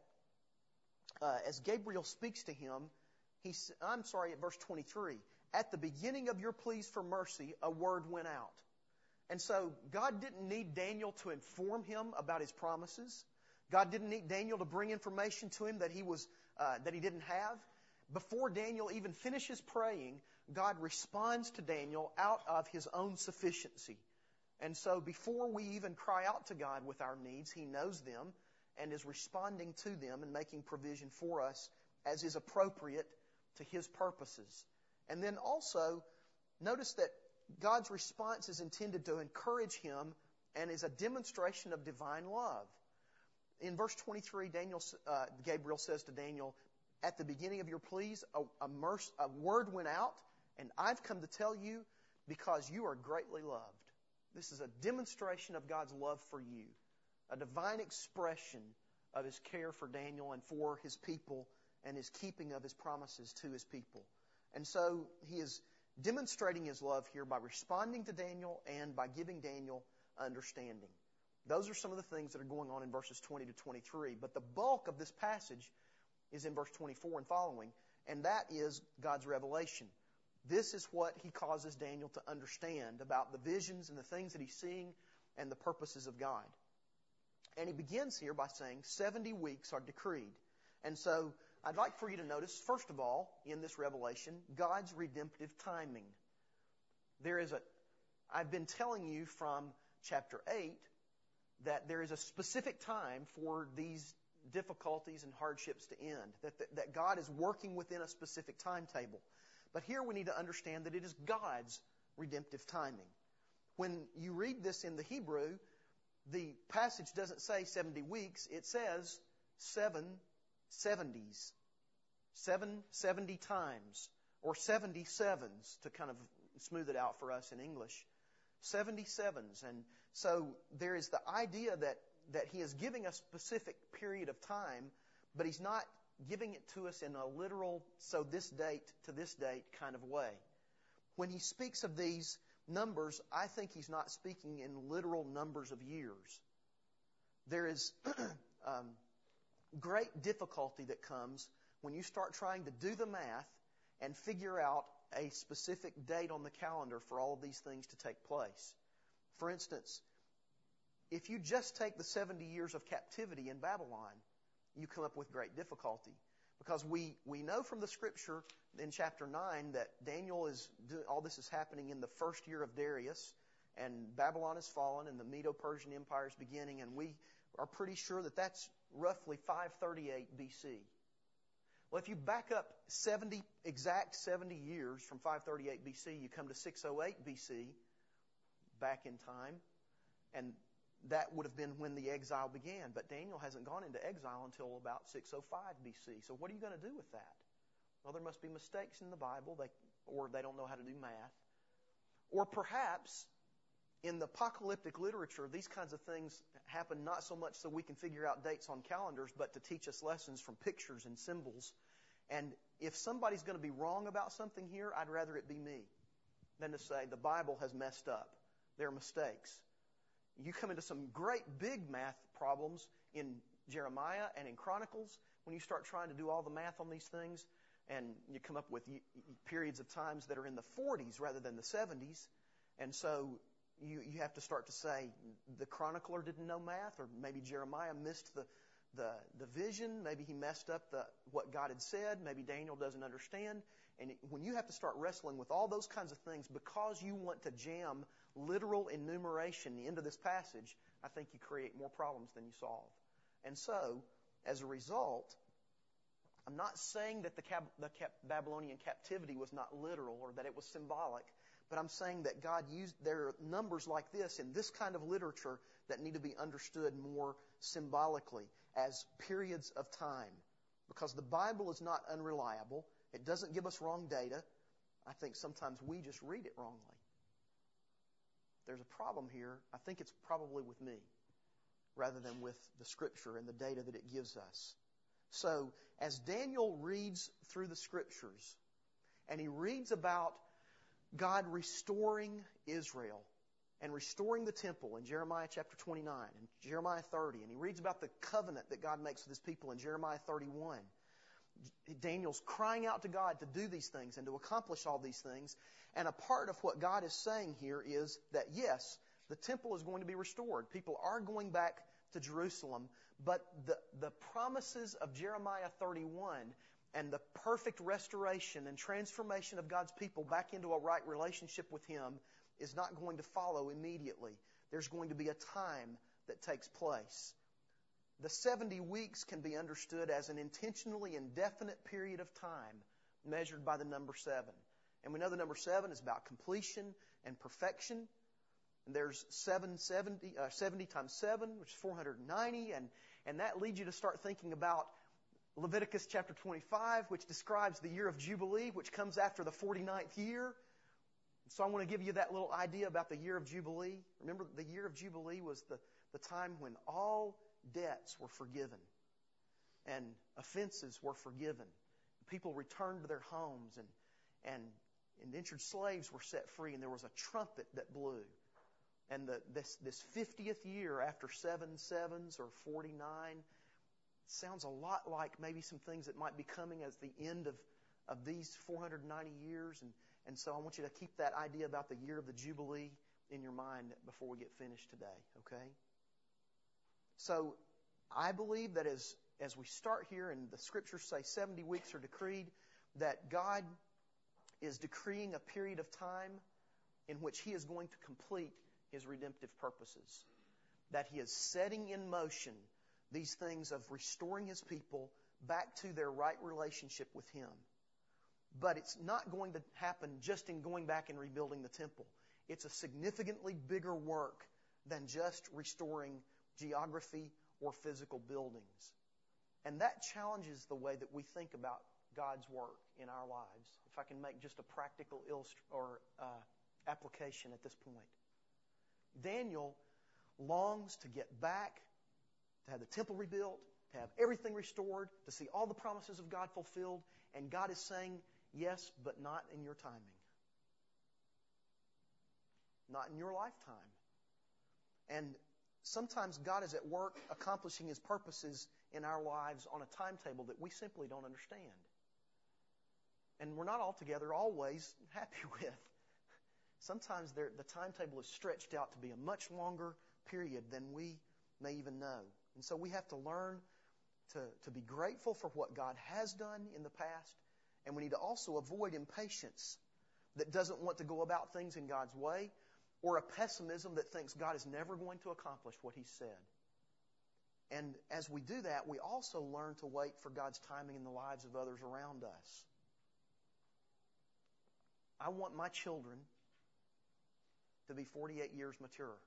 uh, as Gabriel speaks to him, he, I'm sorry, at verse twenty-three, at the beginning of your pleas for mercy, a word went out. And so God didn't need Daniel to inform him about His promises. God didn't need Daniel to bring information to him that he was uh, that he didn't have. Before Daniel even finishes praying, God responds to Daniel out of His own sufficiency. And so before we even cry out to God with our needs, He knows them and is responding to them and making provision for us as is appropriate to His purposes. And then also, notice that God's response is intended to encourage him and is a demonstration of divine love. In verse twenty-three, Daniel, uh, Gabriel says to Daniel, at the beginning of your pleas, a, a, merc- a word went out, and I've come to tell you because you are greatly loved. This is a demonstration of God's love for you, a divine expression of His care for Daniel and for His people and His keeping of His promises to His people. And so He is demonstrating His love here by responding to Daniel and by giving Daniel understanding. Those are some of the things that are going on in verses twenty to twenty-three. But the bulk of this passage is in verse twenty-four and following, and that is God's revelation. This is what He causes Daniel to understand about the visions and the things that he's seeing and the purposes of God. And he begins here by saying seventy weeks are decreed. And so I'd like for you to notice, first of all, in this revelation, God's redemptive timing. There is a, I've been telling you from chapter eight that there is a specific time for these difficulties and hardships to end, that, that, that God is working within a specific timetable. But here we need to understand that it is God's redemptive timing. When you read this in the Hebrew, the passage doesn't say seventy weeks, it says seven seventies. Seven seventy times, or seventy sevens, to kind of smooth it out for us in English. seventy sevens. And so there is the idea that, that He is giving a specific period of time, but He's not giving it to us in a literal, so this date to this date kind of way. When he speaks of these numbers, I think he's not speaking in literal numbers of years. There is um, great difficulty that comes when you start trying to do the math and figure out a specific date on the calendar for all of these things to take place. For instance, if you just take the seventy years of captivity in Babylon, you come up with great difficulty. Because we, we know from the Scripture in chapter nine that Daniel is, all this is happening in the first year of Darius, and Babylon has fallen, and the Medo-Persian Empire is beginning, and we are pretty sure that that's roughly five thirty-eight B C. Well, if you back up seventy, exact seventy years from five thirty-eight B C, you come to six oh eight B C, back in time, and that would have been when the exile began. But Daniel hasn't gone into exile until about six oh five B C. So what are you going to do with that? Well, there must be mistakes in the Bible, they, or they don't know how to do math. Or perhaps in the apocalyptic literature, these kinds of things happen not so much so we can figure out dates on calendars, but to teach us lessons from pictures and symbols. And if somebody's going to be wrong about something here, I'd rather it be me than to say the Bible has messed up. There are mistakes. You come into some great big math problems in Jeremiah and in Chronicles when you start trying to do all the math on these things, and you come up with periods of times that are in the forties rather than the seventies. And so you, you have to start to say the chronicler didn't know math, or maybe Jeremiah missed the, the, the vision. Maybe he messed up the, what God had said. Maybe Daniel doesn't understand. And when you have to start wrestling with all those kinds of things because you want to jam literal enumeration into this passage, I think you create more problems than you solve. And so, as a result, I'm not saying that the, Cab- the Cap- Babylonian captivity was not literal or that it was symbolic, but I'm saying that God used, there are numbers like this in this kind of literature that need to be understood more symbolically as periods of time. Because the Bible is not unreliable. It doesn't give us wrong data. I think sometimes we just read it wrongly. There's a problem here. I think it's probably with me rather than with the Scripture and the data that it gives us. So, as Daniel reads through the Scriptures, and he reads about God restoring Israel and restoring the temple in Jeremiah chapter twenty-nine and Jeremiah thirty, and he reads about the covenant that God makes with His people in Jeremiah thirty-one, Daniel's crying out to God to do these things and to accomplish all these things. And a part of what God is saying here is that, yes, the temple is going to be restored. People are going back to Jerusalem. But the, the promises of Jeremiah thirty-one and the perfect restoration and transformation of God's people back into a right relationship with Him is not going to follow immediately. There's going to be a time that takes place. The seventy weeks can be understood as an intentionally indefinite period of time measured by the number seven. And we know the number seven is about completion and perfection. And there's seven, seventy, uh, seventy times seven, which is four hundred ninety. And, and that leads you to start thinking about Leviticus chapter twenty-five, which describes the year of Jubilee, which comes after the forty-ninth year. So I want to give you that little idea about the year of Jubilee. Remember, the year of Jubilee was the, the time when all debts were forgiven and offenses were forgiven. People returned to their homes, and, and indentured slaves were set free, and there was a trumpet that blew. And the, this, this fiftieth year after seven sevens or forty-nine sounds a lot like maybe some things that might be coming as the end of, of these four hundred ninety years. And, and so I want you to keep that idea about the year of the Jubilee in your mind before we get finished today, okay? So I believe that as, as we start here and the Scriptures say seventy weeks are decreed, that God is decreeing a period of time in which He is going to complete His redemptive purposes. That He is setting in motion these things of restoring His people back to their right relationship with Him. But it's not going to happen just in going back and rebuilding the temple. It's a significantly bigger work than just restoring geography or physical buildings. And that challenges the way that we think about God's work in our lives. If I can make just a practical illustr- or uh, application at this point. Daniel longs to get back, to have the temple rebuilt, to have everything restored, to see all the promises of God fulfilled. And God is saying, yes, but not in your timing. Not in your lifetime. And sometimes God is at work accomplishing His purposes in our lives on a timetable that we simply don't understand. And we're not altogether always happy with. Sometimes the timetable is stretched out to be a much longer period than we may even know. And so we have to learn to, to be grateful for what God has done in the past. And we need to also avoid impatience that doesn't want to go about things in God's way, or a pessimism that thinks God is never going to accomplish what He said. And as we do that, we also learn to wait for God's timing in the lives of others around us. I want my children to be forty-eight years mature.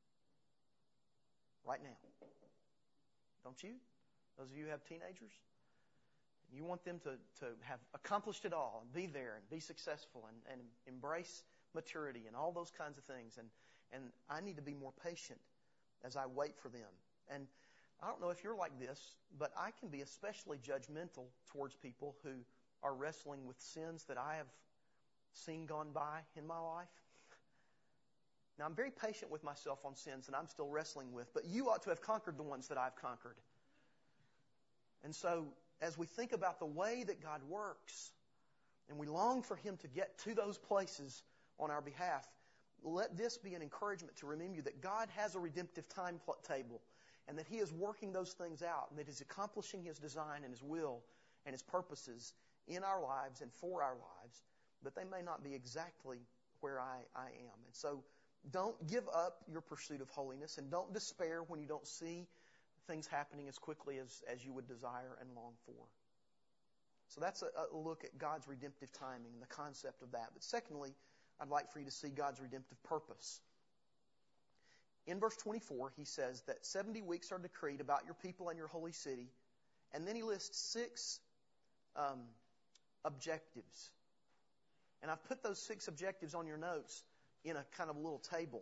Right now. Don't you? Those of you who have teenagers? You want them to, to have accomplished it all and be there and be successful and, and embrace maturity and all those kinds of things. And, and I need to be more patient as I wait for them. And I don't know if you're like this, but I can be especially judgmental towards people who are wrestling with sins that I have seen gone by in my life. Now, I'm very patient with myself on sins that I'm still wrestling with, but you ought to have conquered the ones that I've conquered. And so, as we think about the way that God works, and we long for Him to get to those places on our behalf, let this be an encouragement to remember that God has a redemptive timetable, and that He is working those things out, and that He's accomplishing His design and His will and His purposes in our lives and for our lives, but they may not be exactly where I, I am. And so, don't give up your pursuit of holiness, and don't despair when you don't see things happening as quickly as, as you would desire and long for. So that's a, a look at God's redemptive timing and the concept of that. But secondly, I'd like for you to see God's redemptive purpose. In verse twenty-four, He says that seventy weeks are decreed about your people and your holy city. And then He lists six um, objectives. And I've put those six objectives on your notes in a kind of a little table.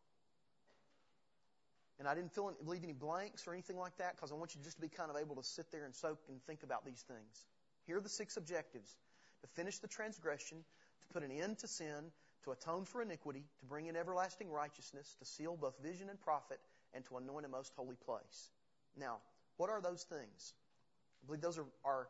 And I didn't fill in, leave any blanks or anything like that, because I want you just to be kind of able to sit there and soak and think about these things. Here are the six objectives. To finish the transgression, to put an end to sin, to atone for iniquity, to bring in everlasting righteousness, to seal both vision and prophet, and to anoint a most holy place. Now, what are those things? I believe those are, are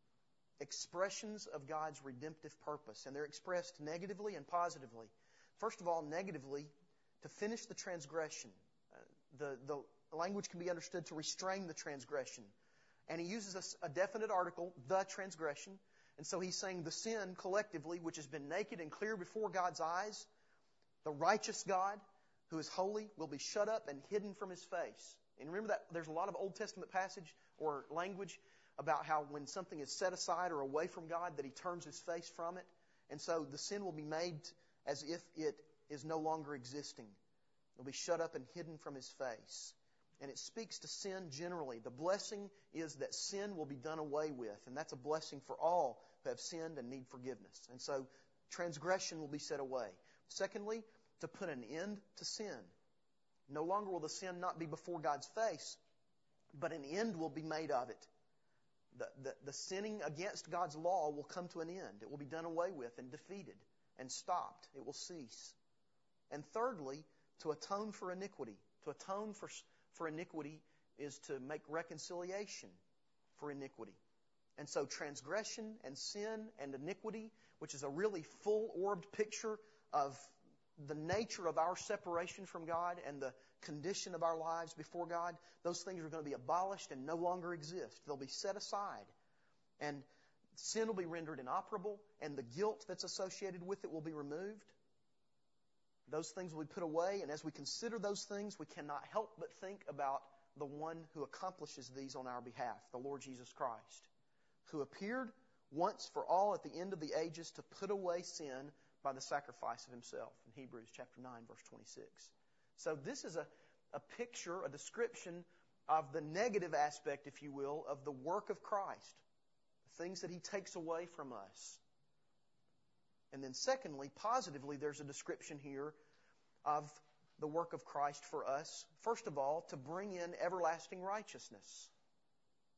expressions of God's redemptive purpose, and they're expressed negatively and positively. First of all, negatively, to finish the transgression. Uh, the, the language can be understood to restrain the transgression. And He uses a, a definite article, the transgression. And so He's saying the sin collectively, which has been naked and clear before God's eyes, the righteous God, who is holy, will be shut up and hidden from His face. And remember that there's a lot of Old Testament passage or language about how when something is set aside or away from God, that He turns His face from it. And so the sin will be made as if it is no longer existing. It will be shut up and hidden from His face. And it speaks to sin generally. The blessing is that sin will be done away with. And that's a blessing for all who have sinned and need forgiveness. And so transgression will be set away. Secondly, to put an end to sin. No longer will the sin not be before God's face, but an end will be made of it. The, the, the sinning against God's law will come to an end. It will be done away with and defeated and stopped. It will cease. And thirdly, to atone for iniquity. To atone for, for iniquity is to make reconciliation for iniquity. And so transgression and sin and iniquity, which is a really full-orbed picture of the nature of our separation from God and the condition of our lives before God, those things are going to be abolished and no longer exist. They'll be set aside. And sin will be rendered inoperable, and the guilt that's associated with it will be removed. Those things will be put away, and as we consider those things, we cannot help but think about the one who accomplishes these on our behalf, the Lord Jesus Christ, who appeared once for all at the end of the ages to put away sin by the sacrifice of Himself, in Hebrews chapter nine, verse twenty-six. So this is a, a picture, a description of the negative aspect, if you will, of the work of Christ, the things that He takes away from us. And then secondly, positively, there's a description here of the work of Christ for us. First of all, to bring in everlasting righteousness.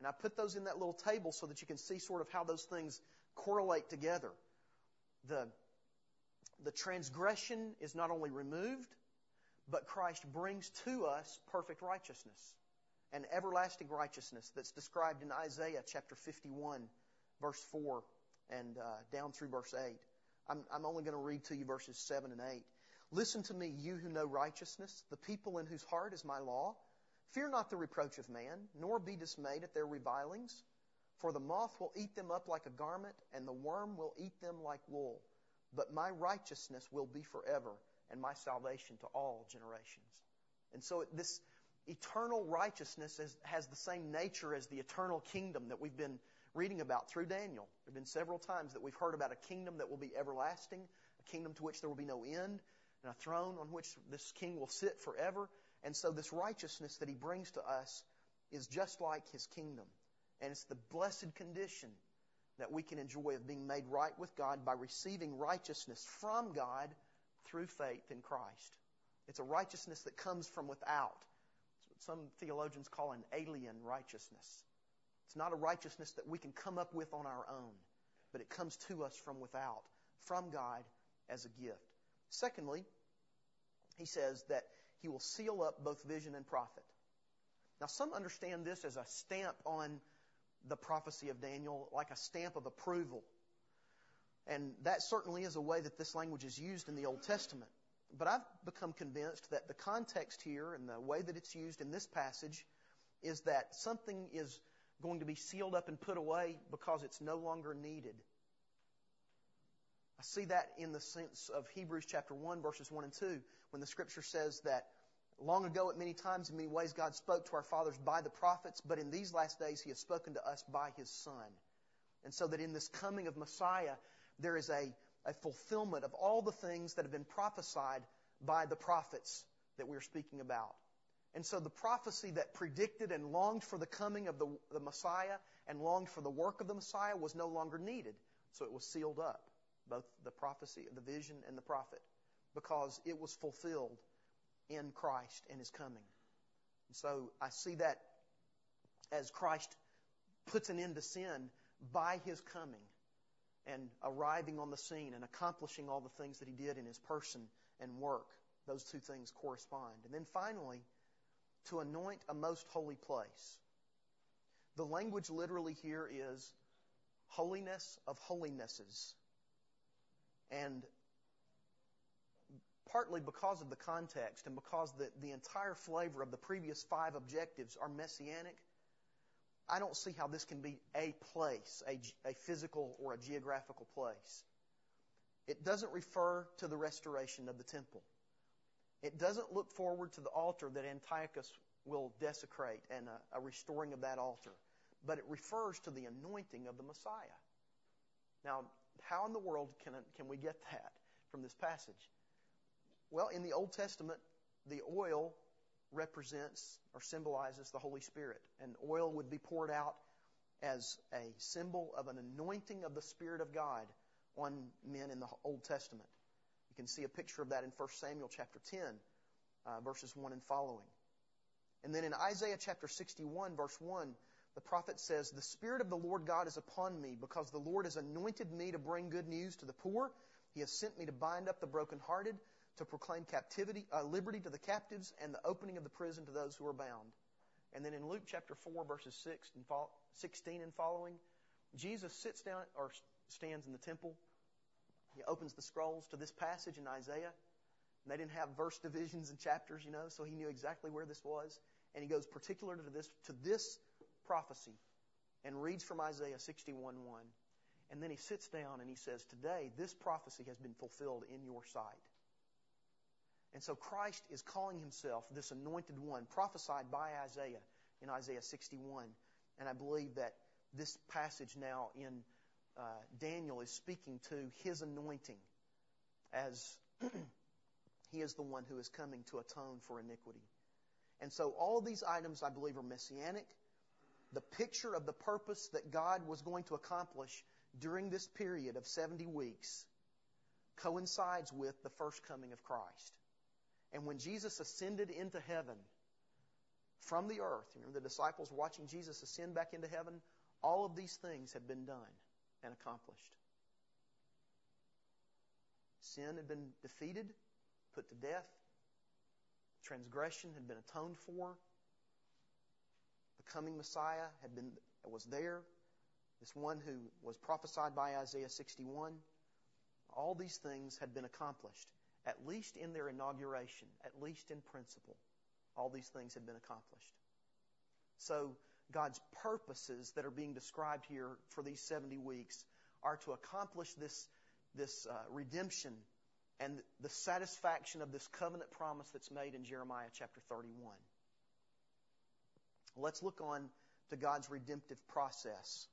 And I put those in that little table so that you can see sort of how those things correlate together. The, the transgression is not only removed, but Christ brings to us perfect righteousness and everlasting righteousness that's described in Isaiah chapter fifty-one, verse four, and uh, down through verse eight. I'm, I'm only going to read to you verses seven and eight. Listen to me, you who know righteousness, the people in whose heart is my law. Fear not the reproach of man, nor be dismayed at their revilings. For the moth will eat them up like a garment, and the worm will eat them like wool. But my righteousness will be forever, and my salvation to all generations. And so this eternal righteousness is, has the same nature as the eternal kingdom that we've been reading about through Daniel. There have been several times that we've heard about a kingdom that will be everlasting, a kingdom to which there will be no end, and a throne on which this king will sit forever. And so this righteousness that he brings to us is just like his kingdom. And it's the blessed condition that we can enjoy of being made right with God by receiving righteousness from God through faith in Christ. It's a righteousness that comes from without. It's what some theologians call an alien righteousness. It's not a righteousness that we can come up with on our own, but it comes to us from without, from God as a gift. Secondly, he says that he will seal up both vision and prophet. Now, some understand this as a stamp on the prophecy of Daniel, like a stamp of approval. And that certainly is a way that this language is used in the Old Testament. But I've become convinced that the context here and the way that it's used in this passage is that something is going to be sealed up and put away because it's no longer needed. I see that in the sense of Hebrews chapter one, verses one and two, when the Scripture says that long ago at many times in many ways God spoke to our fathers by the prophets, but in these last days He has spoken to us by His Son. And so that in this coming of Messiah, there is a, a fulfillment of all the things that have been prophesied by the prophets that we're speaking about. And so the prophecy that predicted and longed for the coming of the, the Messiah and longed for the work of the Messiah was no longer needed. So it was sealed up, both the prophecy, the vision, and the prophet, because it was fulfilled in Christ and His coming. And so I see that as Christ puts an end to sin by His coming and arriving on the scene and accomplishing all the things that He did in His person and work. Those two things correspond. And then finally, to anoint a most holy place. The language literally here is holiness of holinesses. And partly because of the context and because the, the entire flavor of the previous five objectives are messianic, I don't see how this can be a place, a, a physical or a geographical place. It doesn't refer to the restoration of the temple. It doesn't look forward to the altar that Antiochus will desecrate and a, a restoring of that altar. But it refers to the anointing of the Messiah. Now, how in the world can, can we get that from this passage? Well, in the Old Testament, the oil represents or symbolizes the Holy Spirit. And oil would be poured out as a symbol of an anointing of the Spirit of God on men in the Old Testament. You can see a picture of that in First Samuel chapter ten, uh, verses one and following. And then in Isaiah chapter sixty-one, verse one, the prophet says, "The Spirit of the Lord God is upon me, because the Lord has anointed me to bring good news to the poor. He has sent me to bind up the brokenhearted, to proclaim captivity, uh, liberty to the captives, and the opening of the prison to those who are bound." And then in Luke chapter four, verses six and fo- sixteen and following, Jesus sits down or stands in the temple. He opens the scrolls to this passage in Isaiah. And they didn't have verse divisions and chapters, you know, so he knew exactly where this was. And he goes particular to this to this prophecy and reads from Isaiah sixty-one one. And then he sits down and he says, "Today, this prophecy has been fulfilled in your sight." And so Christ is calling Himself this anointed one, prophesied by Isaiah in Isaiah sixty-one. And I believe that this passage now in uh, Daniel is speaking to His anointing as He is the one who is coming to atone for iniquity. And so all of these items, I believe, are messianic. The picture of the purpose that God was going to accomplish during this period of seventy weeks coincides with the first coming of Christ. And when Jesus ascended into heaven from the earth. You remember the disciples watching Jesus ascend back into heaven? All of these things had been done and accomplished. Sin had been defeated, put to death. Transgression had been atoned for. The coming Messiah had been was there. This one who was prophesied by Isaiah sixty-one. All these things had been accomplished, at least in their inauguration, at least in principle. All these things had been accomplished. So God's purposes that are being described here for these seventy weeks are to accomplish this, this uh, redemption and the satisfaction of this covenant promise that's made in Jeremiah chapter thirty-one. Let's look on to God's redemptive process.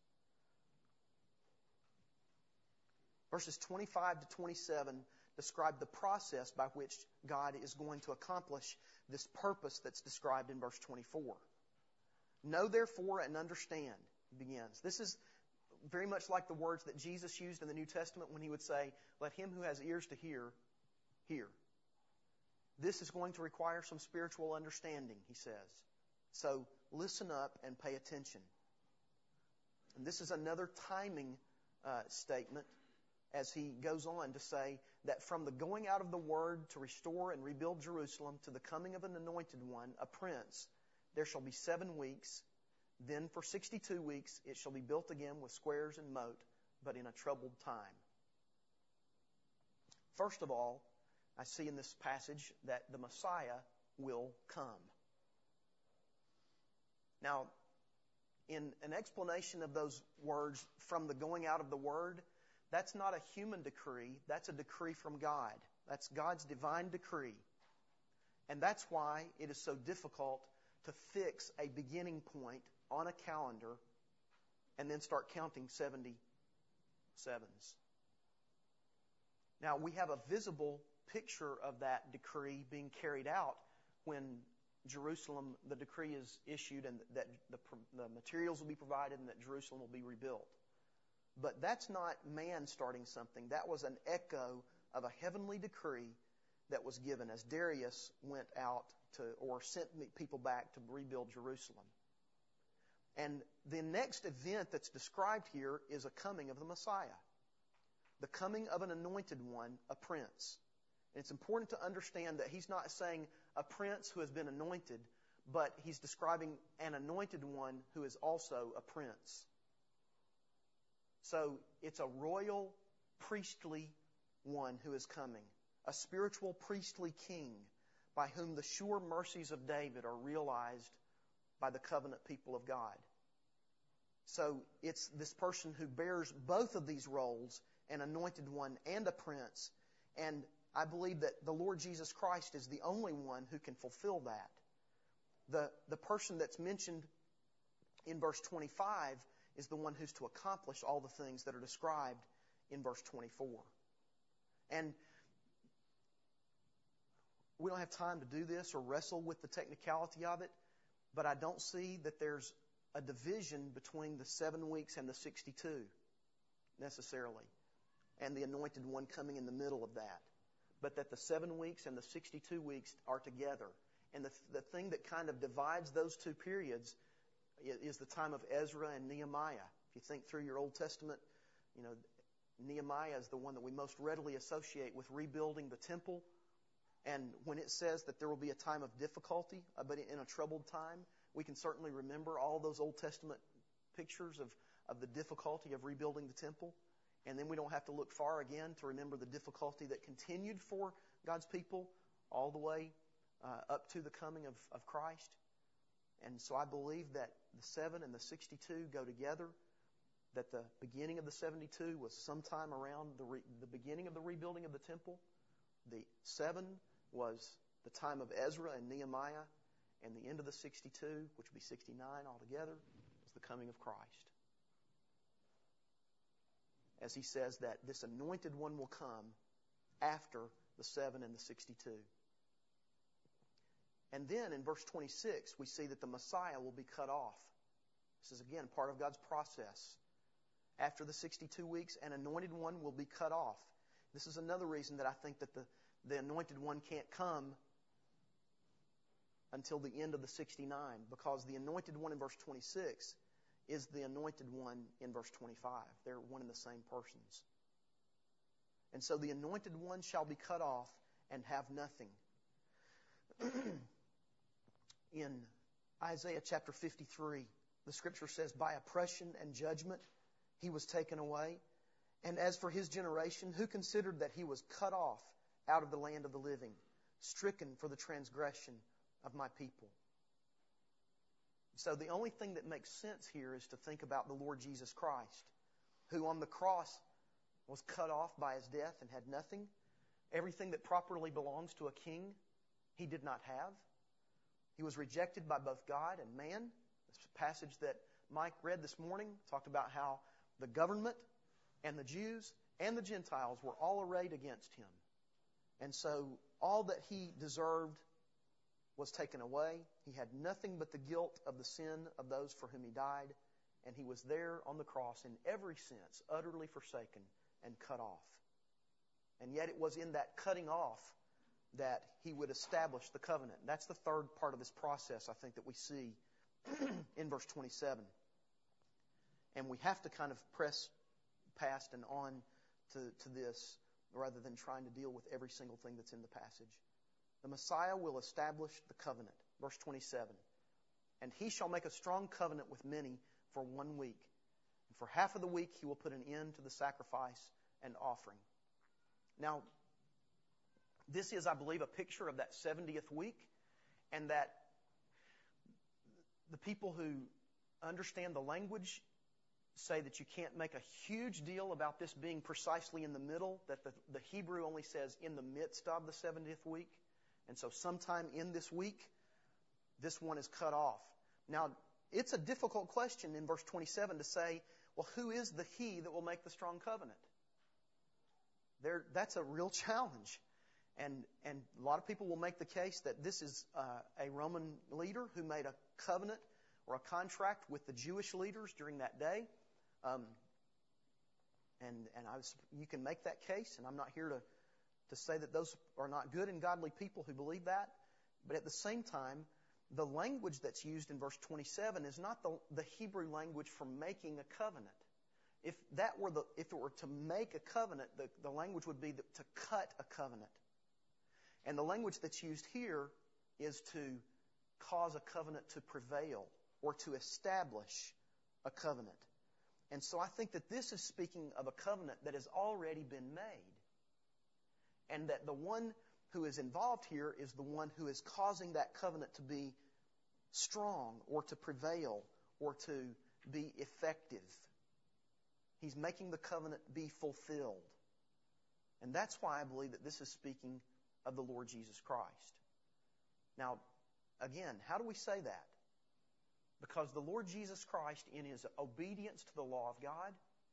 Verses twenty-five to twenty-seven describe the process by which God is going to accomplish this purpose that's described in verse twenty-four. Know therefore and understand, he begins. This is very much like the words that Jesus used in the New Testament when he would say, let him who has ears to hear, hear. This is going to require some spiritual understanding, he says. So listen up and pay attention. And this is another timing uh, statement as he goes on to say that from the going out of the word to restore and rebuild Jerusalem to the coming of an anointed one, a prince, there shall be seven weeks. Then for sixty-two weeks it shall be built again with squares and moat, but in a troubled time. First of all, I see in this passage that the Messiah will come. Now, in an explanation of those words, from the going out of the word, that's not a human decree. That's a decree from God. That's God's divine decree. And that's why it is so difficult to fix a beginning point on a calendar and then start counting seventy sevens. Now, we have a visible picture of that decree being carried out when Jerusalem, the decree is issued and that the, the materials will be provided and that Jerusalem will be rebuilt. But that's not man starting something. That was an echo of a heavenly decree that was given as Darius went out to, or sent people back to rebuild Jerusalem. And the next event that's described here is a coming of the Messiah. The coming of an anointed one, a prince. And it's important to understand that he's not saying a prince who has been anointed, but he's describing an anointed one who is also a prince. So it's a royal, priestly one who is coming. A spiritual, priestly king by whom the sure mercies of David are realized by the covenant people of God. So it's this person who bears both of these roles, an anointed one and a prince. And I believe that the Lord Jesus Christ is the only one who can fulfill that. The, the person that's mentioned in verse twenty-five is the one who's to accomplish all the things that are described in verse twenty-four. And we don't have time to do this or wrestle with the technicality of it, but I don't see that there's a division between the seven weeks and the sixty-two necessarily, and the anointed one coming in the middle of that. But that the seven weeks and the sixty-two weeks are together. And the, the thing that kind of divides those two periods is the time of Ezra and Nehemiah. If you think through your Old Testament, you know, Nehemiah is the one that we most readily associate with rebuilding the temple. And when it says that there will be a time of difficulty, but in a troubled time, we can certainly remember all those Old Testament pictures of, of the difficulty of rebuilding the temple. And then we don't have to look far again to remember the difficulty that continued for God's people all the way uh, up to the coming of, of Christ. And so I believe that the seven and the sixty-two go together, that the beginning of the seventy-two was sometime around the, re, the beginning of the rebuilding of the temple. The seven was the time of Ezra and Nehemiah, and the end of the sixty-two, which would be sixty-nine altogether, was the coming of Christ. As he says that this anointed one will come after the seven and the sixty-two. And then in verse twenty-six, we see that the Messiah will be cut off. This is again part of God's process. After the sixty-two weeks, an anointed one will be cut off. This is another reason that I think that the, the anointed one can't come until the end of the sixty-nine, because the anointed one in verse twenty-six is the anointed one in verse twenty-five. They're one and the same persons. And so the anointed one shall be cut off and have nothing. In Isaiah chapter fifty-three, the scripture says, by oppression and judgment he was taken away. And as for his generation, who considered that he was cut off out of the land of the living, stricken for the transgression of my people. So the only thing that makes sense here is to think about the Lord Jesus Christ, who on the cross was cut off by his death and had nothing. Everything that properly belongs to a king, he did not have. He was rejected by both God and man. This passage that Mike read this morning talked about how the government and the Jews and the Gentiles were all arrayed against him. And so all that he deserved was taken away. He had nothing but the guilt of the sin of those for whom he died. And he was there on the cross in every sense, utterly forsaken and cut off. And yet it was in that cutting off that he would establish the covenant. That's the third part of this process, I think, that we see in verse twenty-seven. And we have to kind of press past and on to, to this rather than trying to deal with every single thing that's in the passage. The Messiah will establish the covenant. Verse twenty-seven. And he shall make a strong covenant with many for one week. And for half of the week he will put an end to the sacrifice and offering. Now, this is, I believe, a picture of that seventieth week, and that the people who understand the language say that you can't make a huge deal about this being precisely in the middle, that the, the Hebrew only says in the midst of the seventieth week. And so sometime in this week, this one is cut off. Now, it's a difficult question in verse twenty-seven to say, well, who is the he that will make the strong covenant? There, that's a real challenge. And, and a lot of people will make the case that this is uh, a Roman leader who made a covenant or a contract with the Jewish leaders during that day. Um, and and I was, you can make that case, and I'm not here to, to say that those are not good and godly people who believe that. But at the same time, the language that's used in verse twenty-seven is not the, the Hebrew language for making a covenant. If that were the, if it were to make a covenant, the, the language would be the, to cut a covenant. And the language that's used here is to cause a covenant to prevail or to establish a covenant. And so I think that this is speaking of a covenant that has already been made. And that the one who is involved here is the one who is causing that covenant to be strong or to prevail or to be effective. He's making the covenant be fulfilled. And that's why I believe that this is speaking of the Lord Jesus Christ. Now, again, how do we say that? Because the Lord Jesus Christ, in his obedience to the law of God,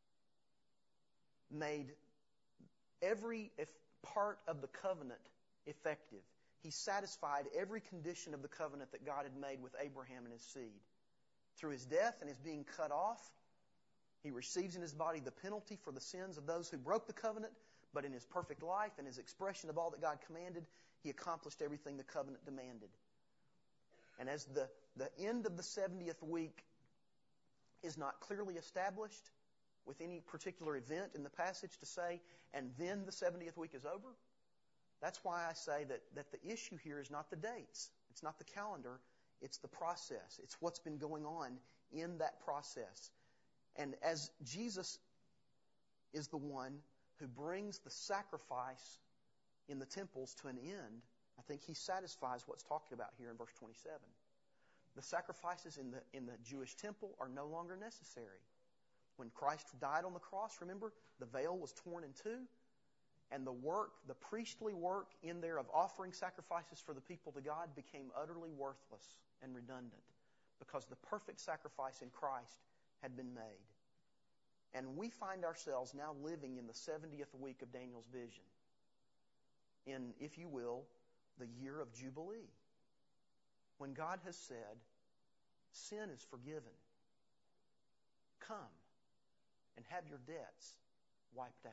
made every part of the covenant effective. He satisfied every condition of the covenant that God had made with Abraham and his seed. Through his death and his being cut off, he receives in his body the penalty for the sins of those who broke the covenant, but in his perfect life and his expression of all that God commanded, he accomplished everything the covenant demanded. And as the, the end of the seventieth week is not clearly established with any particular event in the passage to say, and then the seventieth week is over, that's why I say that, that the issue here is not the dates. It's not the calendar. It's the process. It's what's been going on in that process. And as Jesus is the one who brings the sacrifice in the temples to an end, I think he satisfies what's talked about here in verse twenty-seven. The sacrifices in the, in the Jewish temple are no longer necessary. When Christ died on the cross, remember, the veil was torn in two, and the work, the priestly work in there of offering sacrifices for the people to God became utterly worthless and redundant because the perfect sacrifice in Christ had been made. And we find ourselves now living in the seventieth week of Daniel's vision. In, if you will, the year of Jubilee. When God has said, sin is forgiven. Come and have your debts wiped out.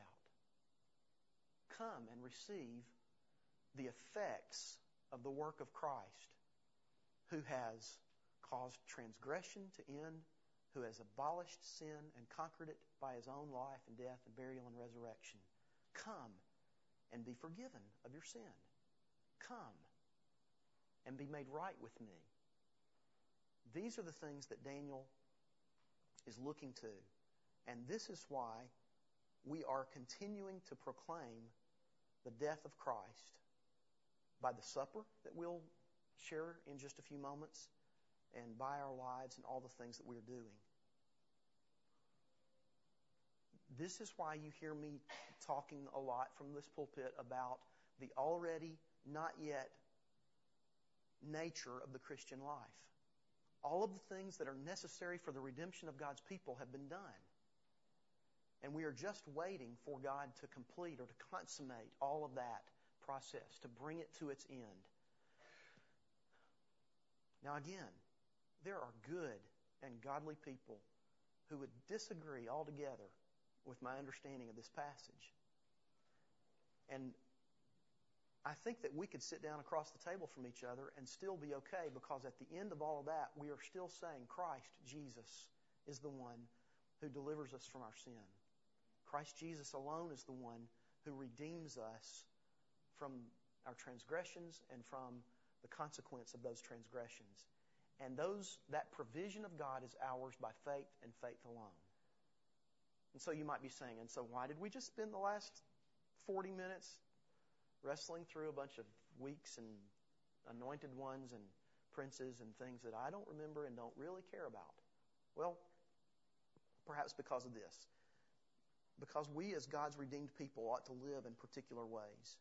Come and receive the effects of the work of Christ. who has caused transgression to end, who has abolished sin and conquered it by His own life and death and burial and resurrection. Come and be forgiven of your sin. Come and be made right with me. These are the things that Daniel is looking to. And this is why we are continuing to proclaim the death of Christ by the supper that we'll share in just a few moments, and by our lives and all the things that we're doing. This is why you hear me talking a lot from this pulpit about the already not yet nature of the Christian life. All of the things that are necessary for the redemption of God's people have been done. And we are just waiting for God to complete or to consummate all of that process, to bring it to its end. Now again, there are good and godly people who would disagree altogether with my understanding of this passage. And I think that we could sit down across the table from each other and still be okay, because at the end of all of that, we are still saying Christ Jesus is the one who delivers us from our sin. Christ Jesus alone is the one who redeems us from our transgressions and from the consequence of those transgressions. And those that provision of God is ours by faith and faith alone. And so you might be saying, and so why did we just spend the last forty minutes wrestling through a bunch of weeks and anointed ones and princes and things that I don't remember and don't really care about? Well, perhaps because of this. Because we as God's redeemed people ought to live in particular ways.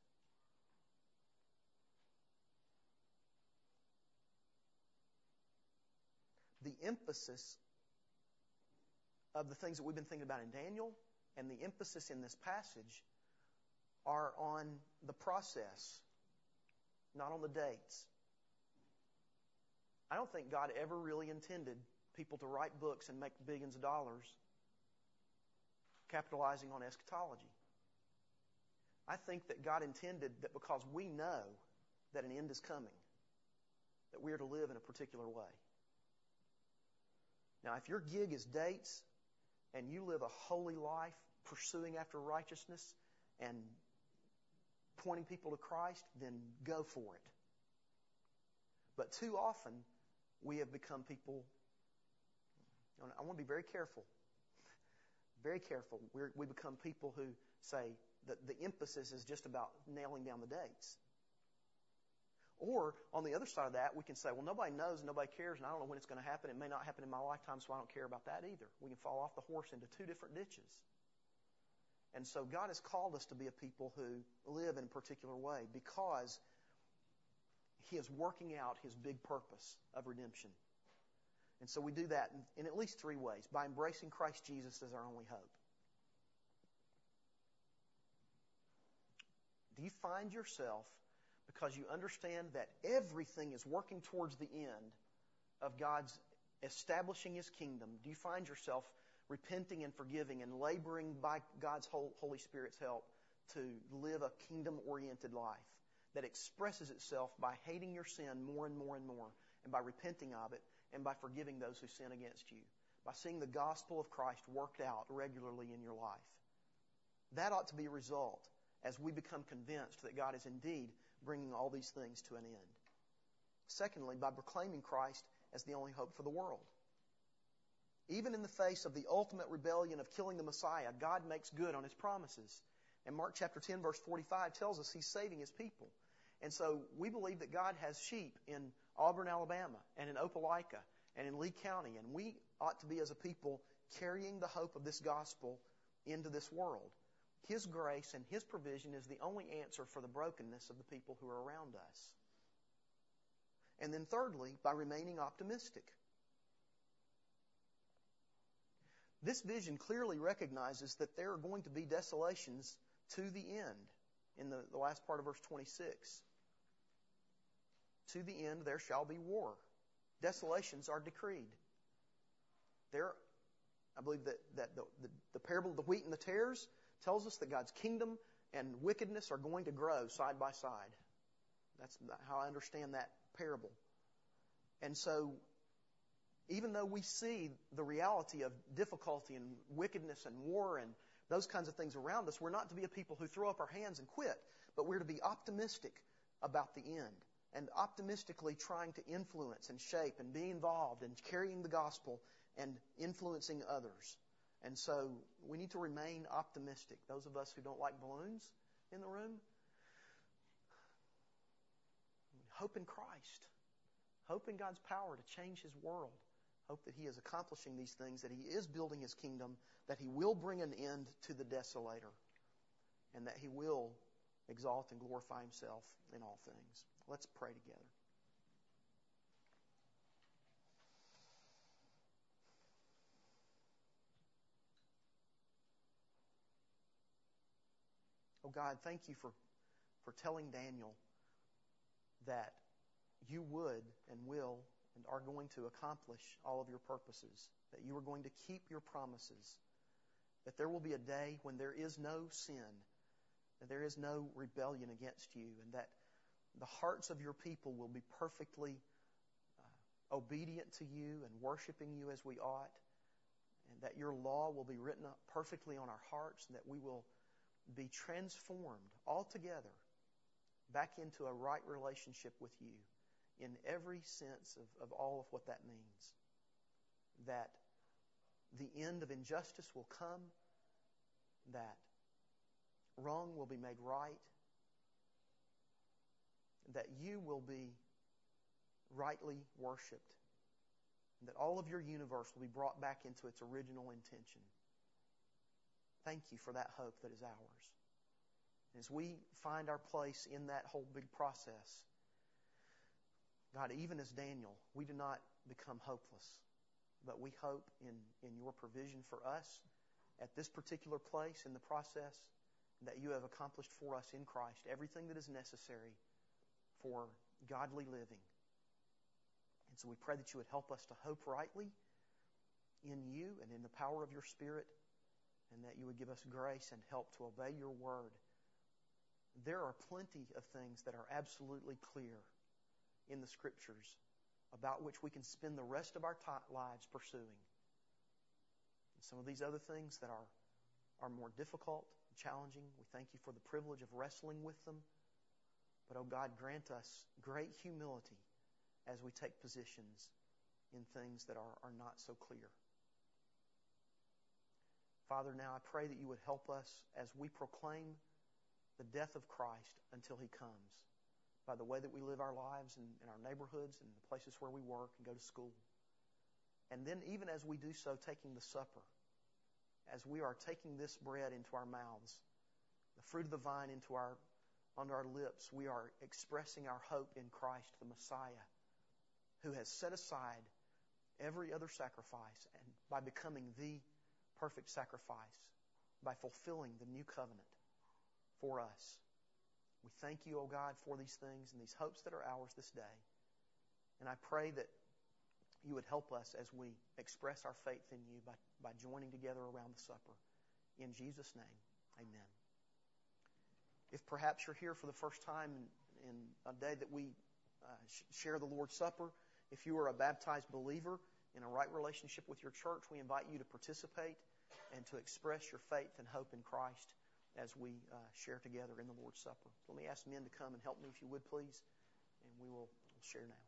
The emphasis of the things that we've been thinking about in Daniel and the emphasis in this passage are on the process, not on the dates. I don't think God ever really intended people to write books and make billions of dollars capitalizing on eschatology. I think that God intended that because we know that an end is coming, that we are to live in a particular way. Now, if your gig is dates and you live a holy life pursuing after righteousness and pointing people to Christ, then go for it. But too often, we have become people, I want to be very careful, very careful. We're, we become people who say that the emphasis is just about nailing down the dates. Or, on the other side of that, we can say, well, nobody knows and nobody cares, and I don't know when it's going to happen. It may not happen in my lifetime, so I don't care about that either. We can fall off the horse into two different ditches. And so God has called us to be a people who live in a particular way because He is working out His big purpose of redemption. And so we do that in, in at least three ways. By embracing Christ Jesus as our only hope. Do you find yourself, because you understand that everything is working towards the end of God's establishing His kingdom, do you find yourself repenting and forgiving and laboring by God's Holy Spirit's help to live a kingdom-oriented life that expresses itself by hating your sin more and more and more, and by repenting of it, and by forgiving those who sin against you, by seeing the gospel of Christ worked out regularly in your life? That ought to be a result as we become convinced that God is indeed bringing all these things to an end. Secondly, by proclaiming Christ as the only hope for the world. Even in the face of the ultimate rebellion of killing the Messiah, God makes good on His promises. And Mark chapter ten, verse forty-five tells us He's saving His people. And so we believe that God has sheep in Auburn, Alabama, and in Opelika, and in Lee County. And we ought to be, as a people, carrying the hope of this gospel into this world. His grace and His provision is the only answer for the brokenness of the people who are around us. And then thirdly, by remaining optimistic. This vision clearly recognizes that there are going to be desolations to the end in the, the last part of verse twenty-six. To the end there shall be war. Desolations are decreed. There, I believe that, that the, the, the parable of the wheat and the tares tells us that God's kingdom and wickedness are going to grow side by side. That's how I understand that parable. And so, even though we see the reality of difficulty and wickedness and war and those kinds of things around us, we're not to be a people who throw up our hands and quit, but we're to be optimistic about the end and optimistically trying to influence and shape and be involved in carrying the gospel and influencing others. And so we need to remain optimistic. Those of us who don't like balloons in the room, hope in Christ. Hope in God's power to change His world. Hope that He is accomplishing these things, that He is building His kingdom, that He will bring an end to the desolator, and that He will exalt and glorify Himself in all things. Let's pray together. Oh God, thank You for, for telling Daniel that You would and will and are going to accomplish all of Your purposes, that You are going to keep Your promises, that there will be a day when there is no sin, that there is no rebellion against You, and that the hearts of Your people will be perfectly uh, obedient to You and worshiping You as we ought, and that Your law will be written up perfectly on our hearts, and that we will be transformed altogether back into a right relationship with You in every sense of, of all of what that means. That the end of injustice will come, that wrong will be made right, that You will be rightly worshipped, and that all of Your universe will be brought back into its original intention. Thank You for that hope that is ours. As we find our place in that whole big process, God, even as Daniel, we do not become hopeless, but we hope in, in Your provision for us at this particular place in the process, that You have accomplished for us in Christ everything that is necessary for godly living. And so we pray that You would help us to hope rightly in You and in the power of Your Spirit, and that You would give us grace and help to obey Your word. There are plenty of things that are absolutely clear in the Scriptures about which we can spend the rest of our t- lives pursuing. And some of these other things that are, are more difficult and challenging, we thank You for the privilege of wrestling with them. But, oh God, grant us great humility as we take positions in things that are, are not so clear. Father, now I pray that You would help us as we proclaim the death of Christ until He comes, by the way that we live our lives in, in our neighborhoods and the places where we work and go to school. And then even as we do so, taking the supper, as we are taking this bread into our mouths, the fruit of the vine into our onto our lips, we are expressing our hope in Christ, the Messiah, who has set aside every other sacrifice, and by becoming the perfect sacrifice, by fulfilling the new covenant for us. We thank You, O God, for these things and these hopes that are ours this day. And I pray that You would help us as we express our faith in You by, by joining together around the supper. In Jesus' name, amen. If perhaps you're here for the first time in, in a day that we uh, sh- share the Lord's Supper, if you are a baptized believer in a right relationship with your church, we invite you to participate and to express your faith and hope in Christ as we uh, share together in the Lord's Supper. Let me ask men to come and help me, if you would, please, and we will share now.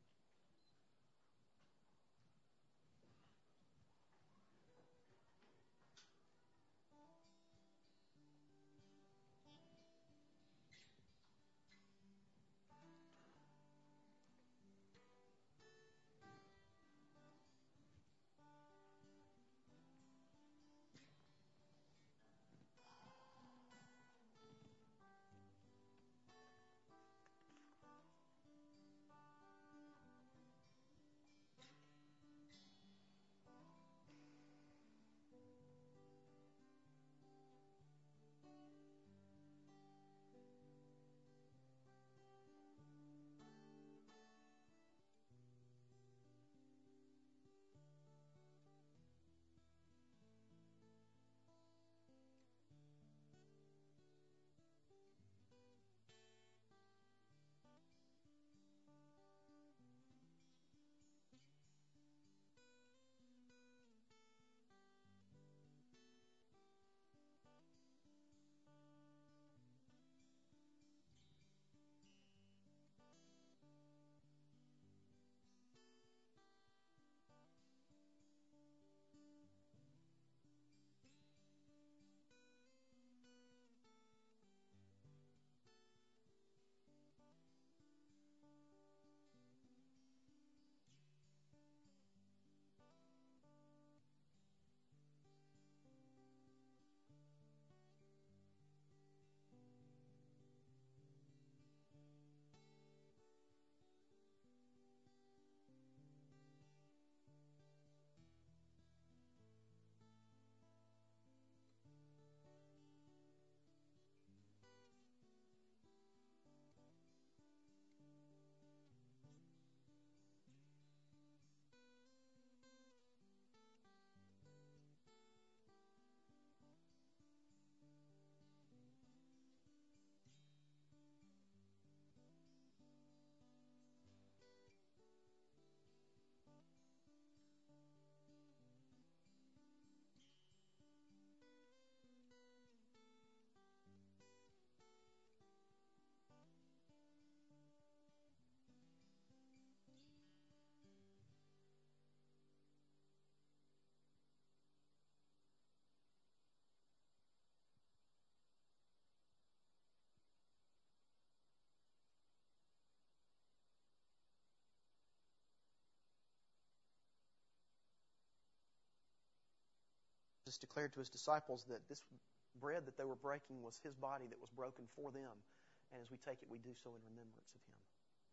Jesus declared to His disciples that this bread that they were breaking was His body that was broken for them. And as we take it, we do so in remembrance of Him.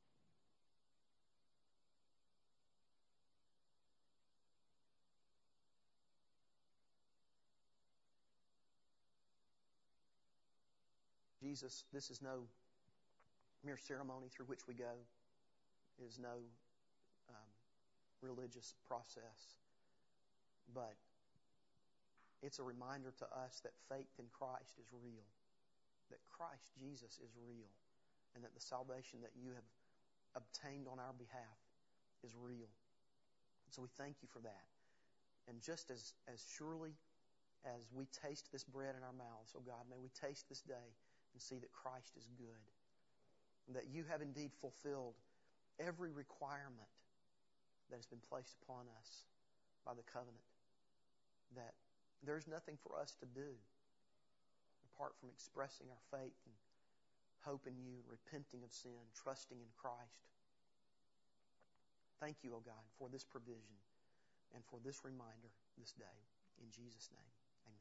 Jesus, this is no mere ceremony through which we go. It is no um, religious process. But it's a reminder to us that faith in Christ is real. That Christ Jesus is real. And that the salvation that you have obtained on our behalf is real. And so we thank you for that. And just as, as surely as we taste this bread in our mouths, oh God, may we taste this day and see that Christ is good. And that you have indeed fulfilled every requirement that has been placed upon us by the covenant. That there's nothing for us to do apart from expressing our faith and hope in you, repenting of sin, trusting in Christ. Thank you, O God, for this provision and for this reminder this day. In Jesus' name, amen.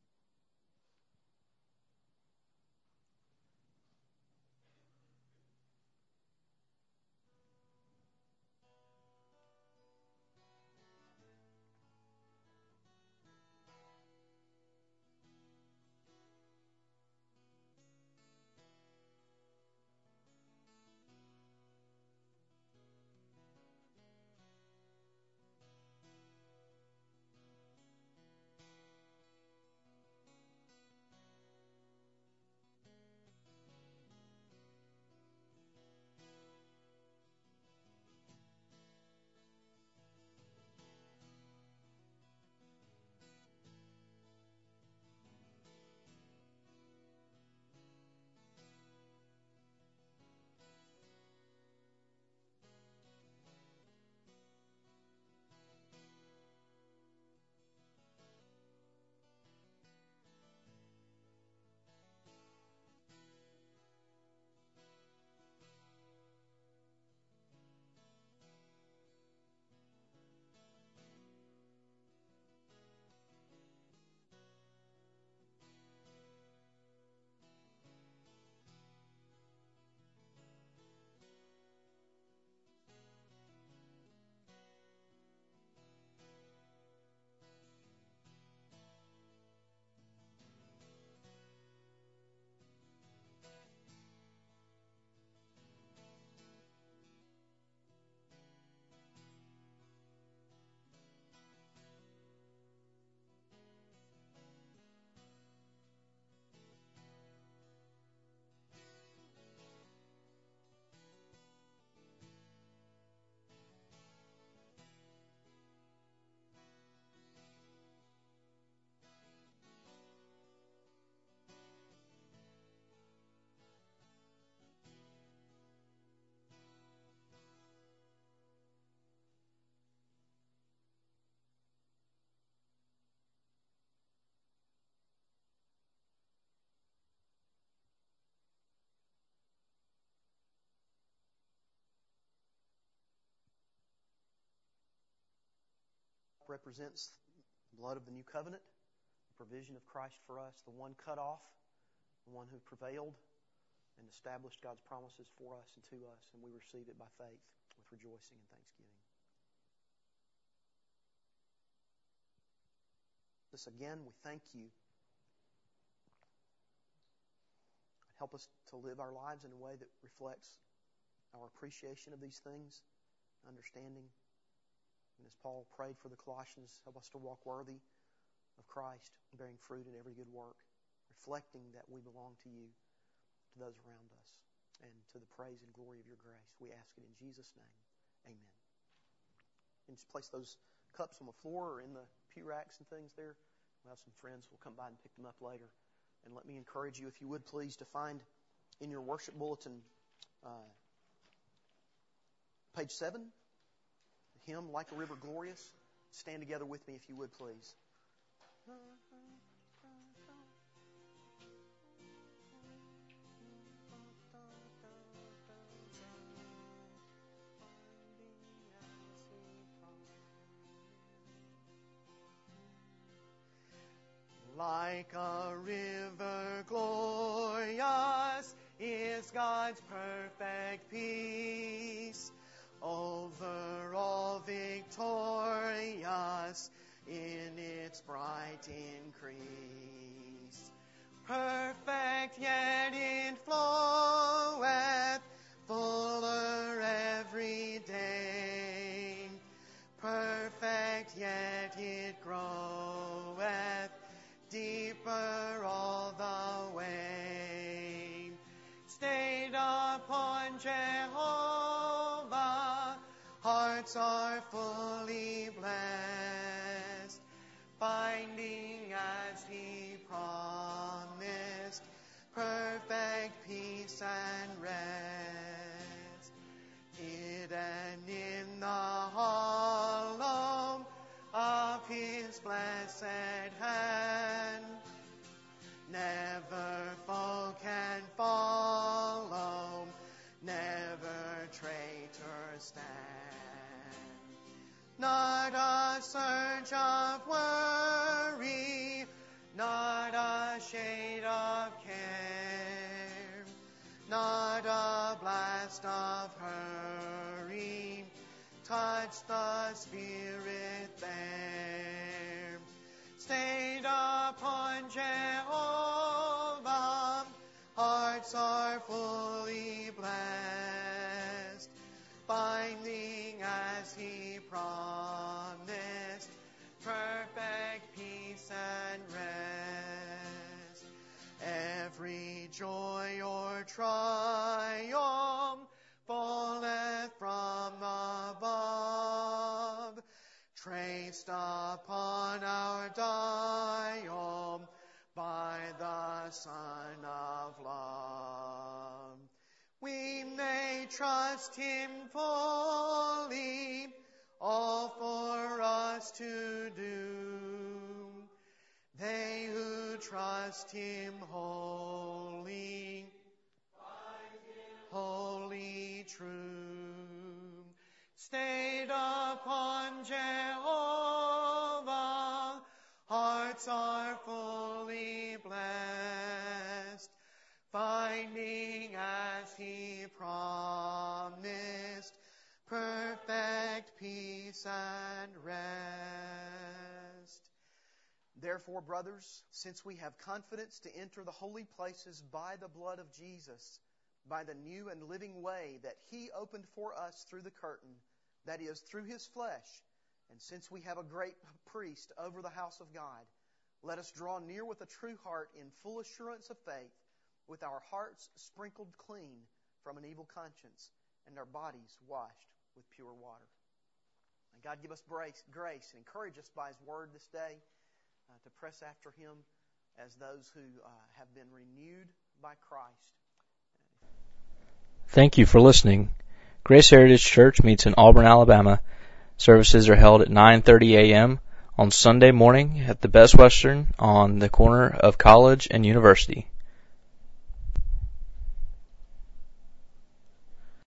Represents the blood of the new covenant, the provision of Christ for us, the one cut off, the one who prevailed and established God's promises for us and to us, and we receive it by faith with rejoicing and thanksgiving. This again, we thank you. Help us to live our lives in a way that reflects our appreciation of these things, understanding. And as Paul prayed for the Colossians, help us to walk worthy of Christ, bearing fruit in every good work, reflecting that we belong to you, to those around us, and to the praise and glory of your grace. We ask it in Jesus' name. Amen. And just place those cups on the floor or in the pew racks and things there. We'll have some friends who will come by and pick them up later. And let me encourage you, if you would please, to find in your worship bulletin uh, page seven, the hymn, Like a River Glorious. Stand together with me if you would please. Like a river glorious is God's perfect peace, over all victorious in its bright increase. Perfect yet it floweth, fuller every day. Perfect yet it groweth, deeper all the way. Stayed upon Jehovah, hearts are fully blessed, finding as He promised, perfect peace and rest. Hidden in the hollow of His blessed hand, never foe can follow, never traitor stand. Not a surge of worry, not a shade of care, not a blast of hurry, touch the Spirit there. Stayed upon Jehovah, hearts are fully blessed, finding as He promised, perfect peace and rest. Every joy or triumph falleth from above, traced upon our dial by the Son of Love. We may trust Him fully, all for us to do. They who trust Him wholly, wholly true. Stayed upon Jehovah, hearts are fully blessed, finding as He promised, perfect peace and rest. Therefore, brothers, since we have confidence to enter the holy places by the blood of Jesus, by the new and living way that He opened for us through the curtain, that is, through His flesh, and since we have a great priest over the house of God, let us draw near with a true heart in full assurance of faith, with our hearts sprinkled clean from an evil conscience, and our bodies washed with pure water. And God give us grace, grace and encourage us by His word this day uh, to press after Him as those who uh, have been renewed by Christ. Thank you for listening. Grace Heritage Church meets in Auburn, Alabama. Services are held at nine thirty a.m. on Sunday morning at the Best Western on the corner of College and University.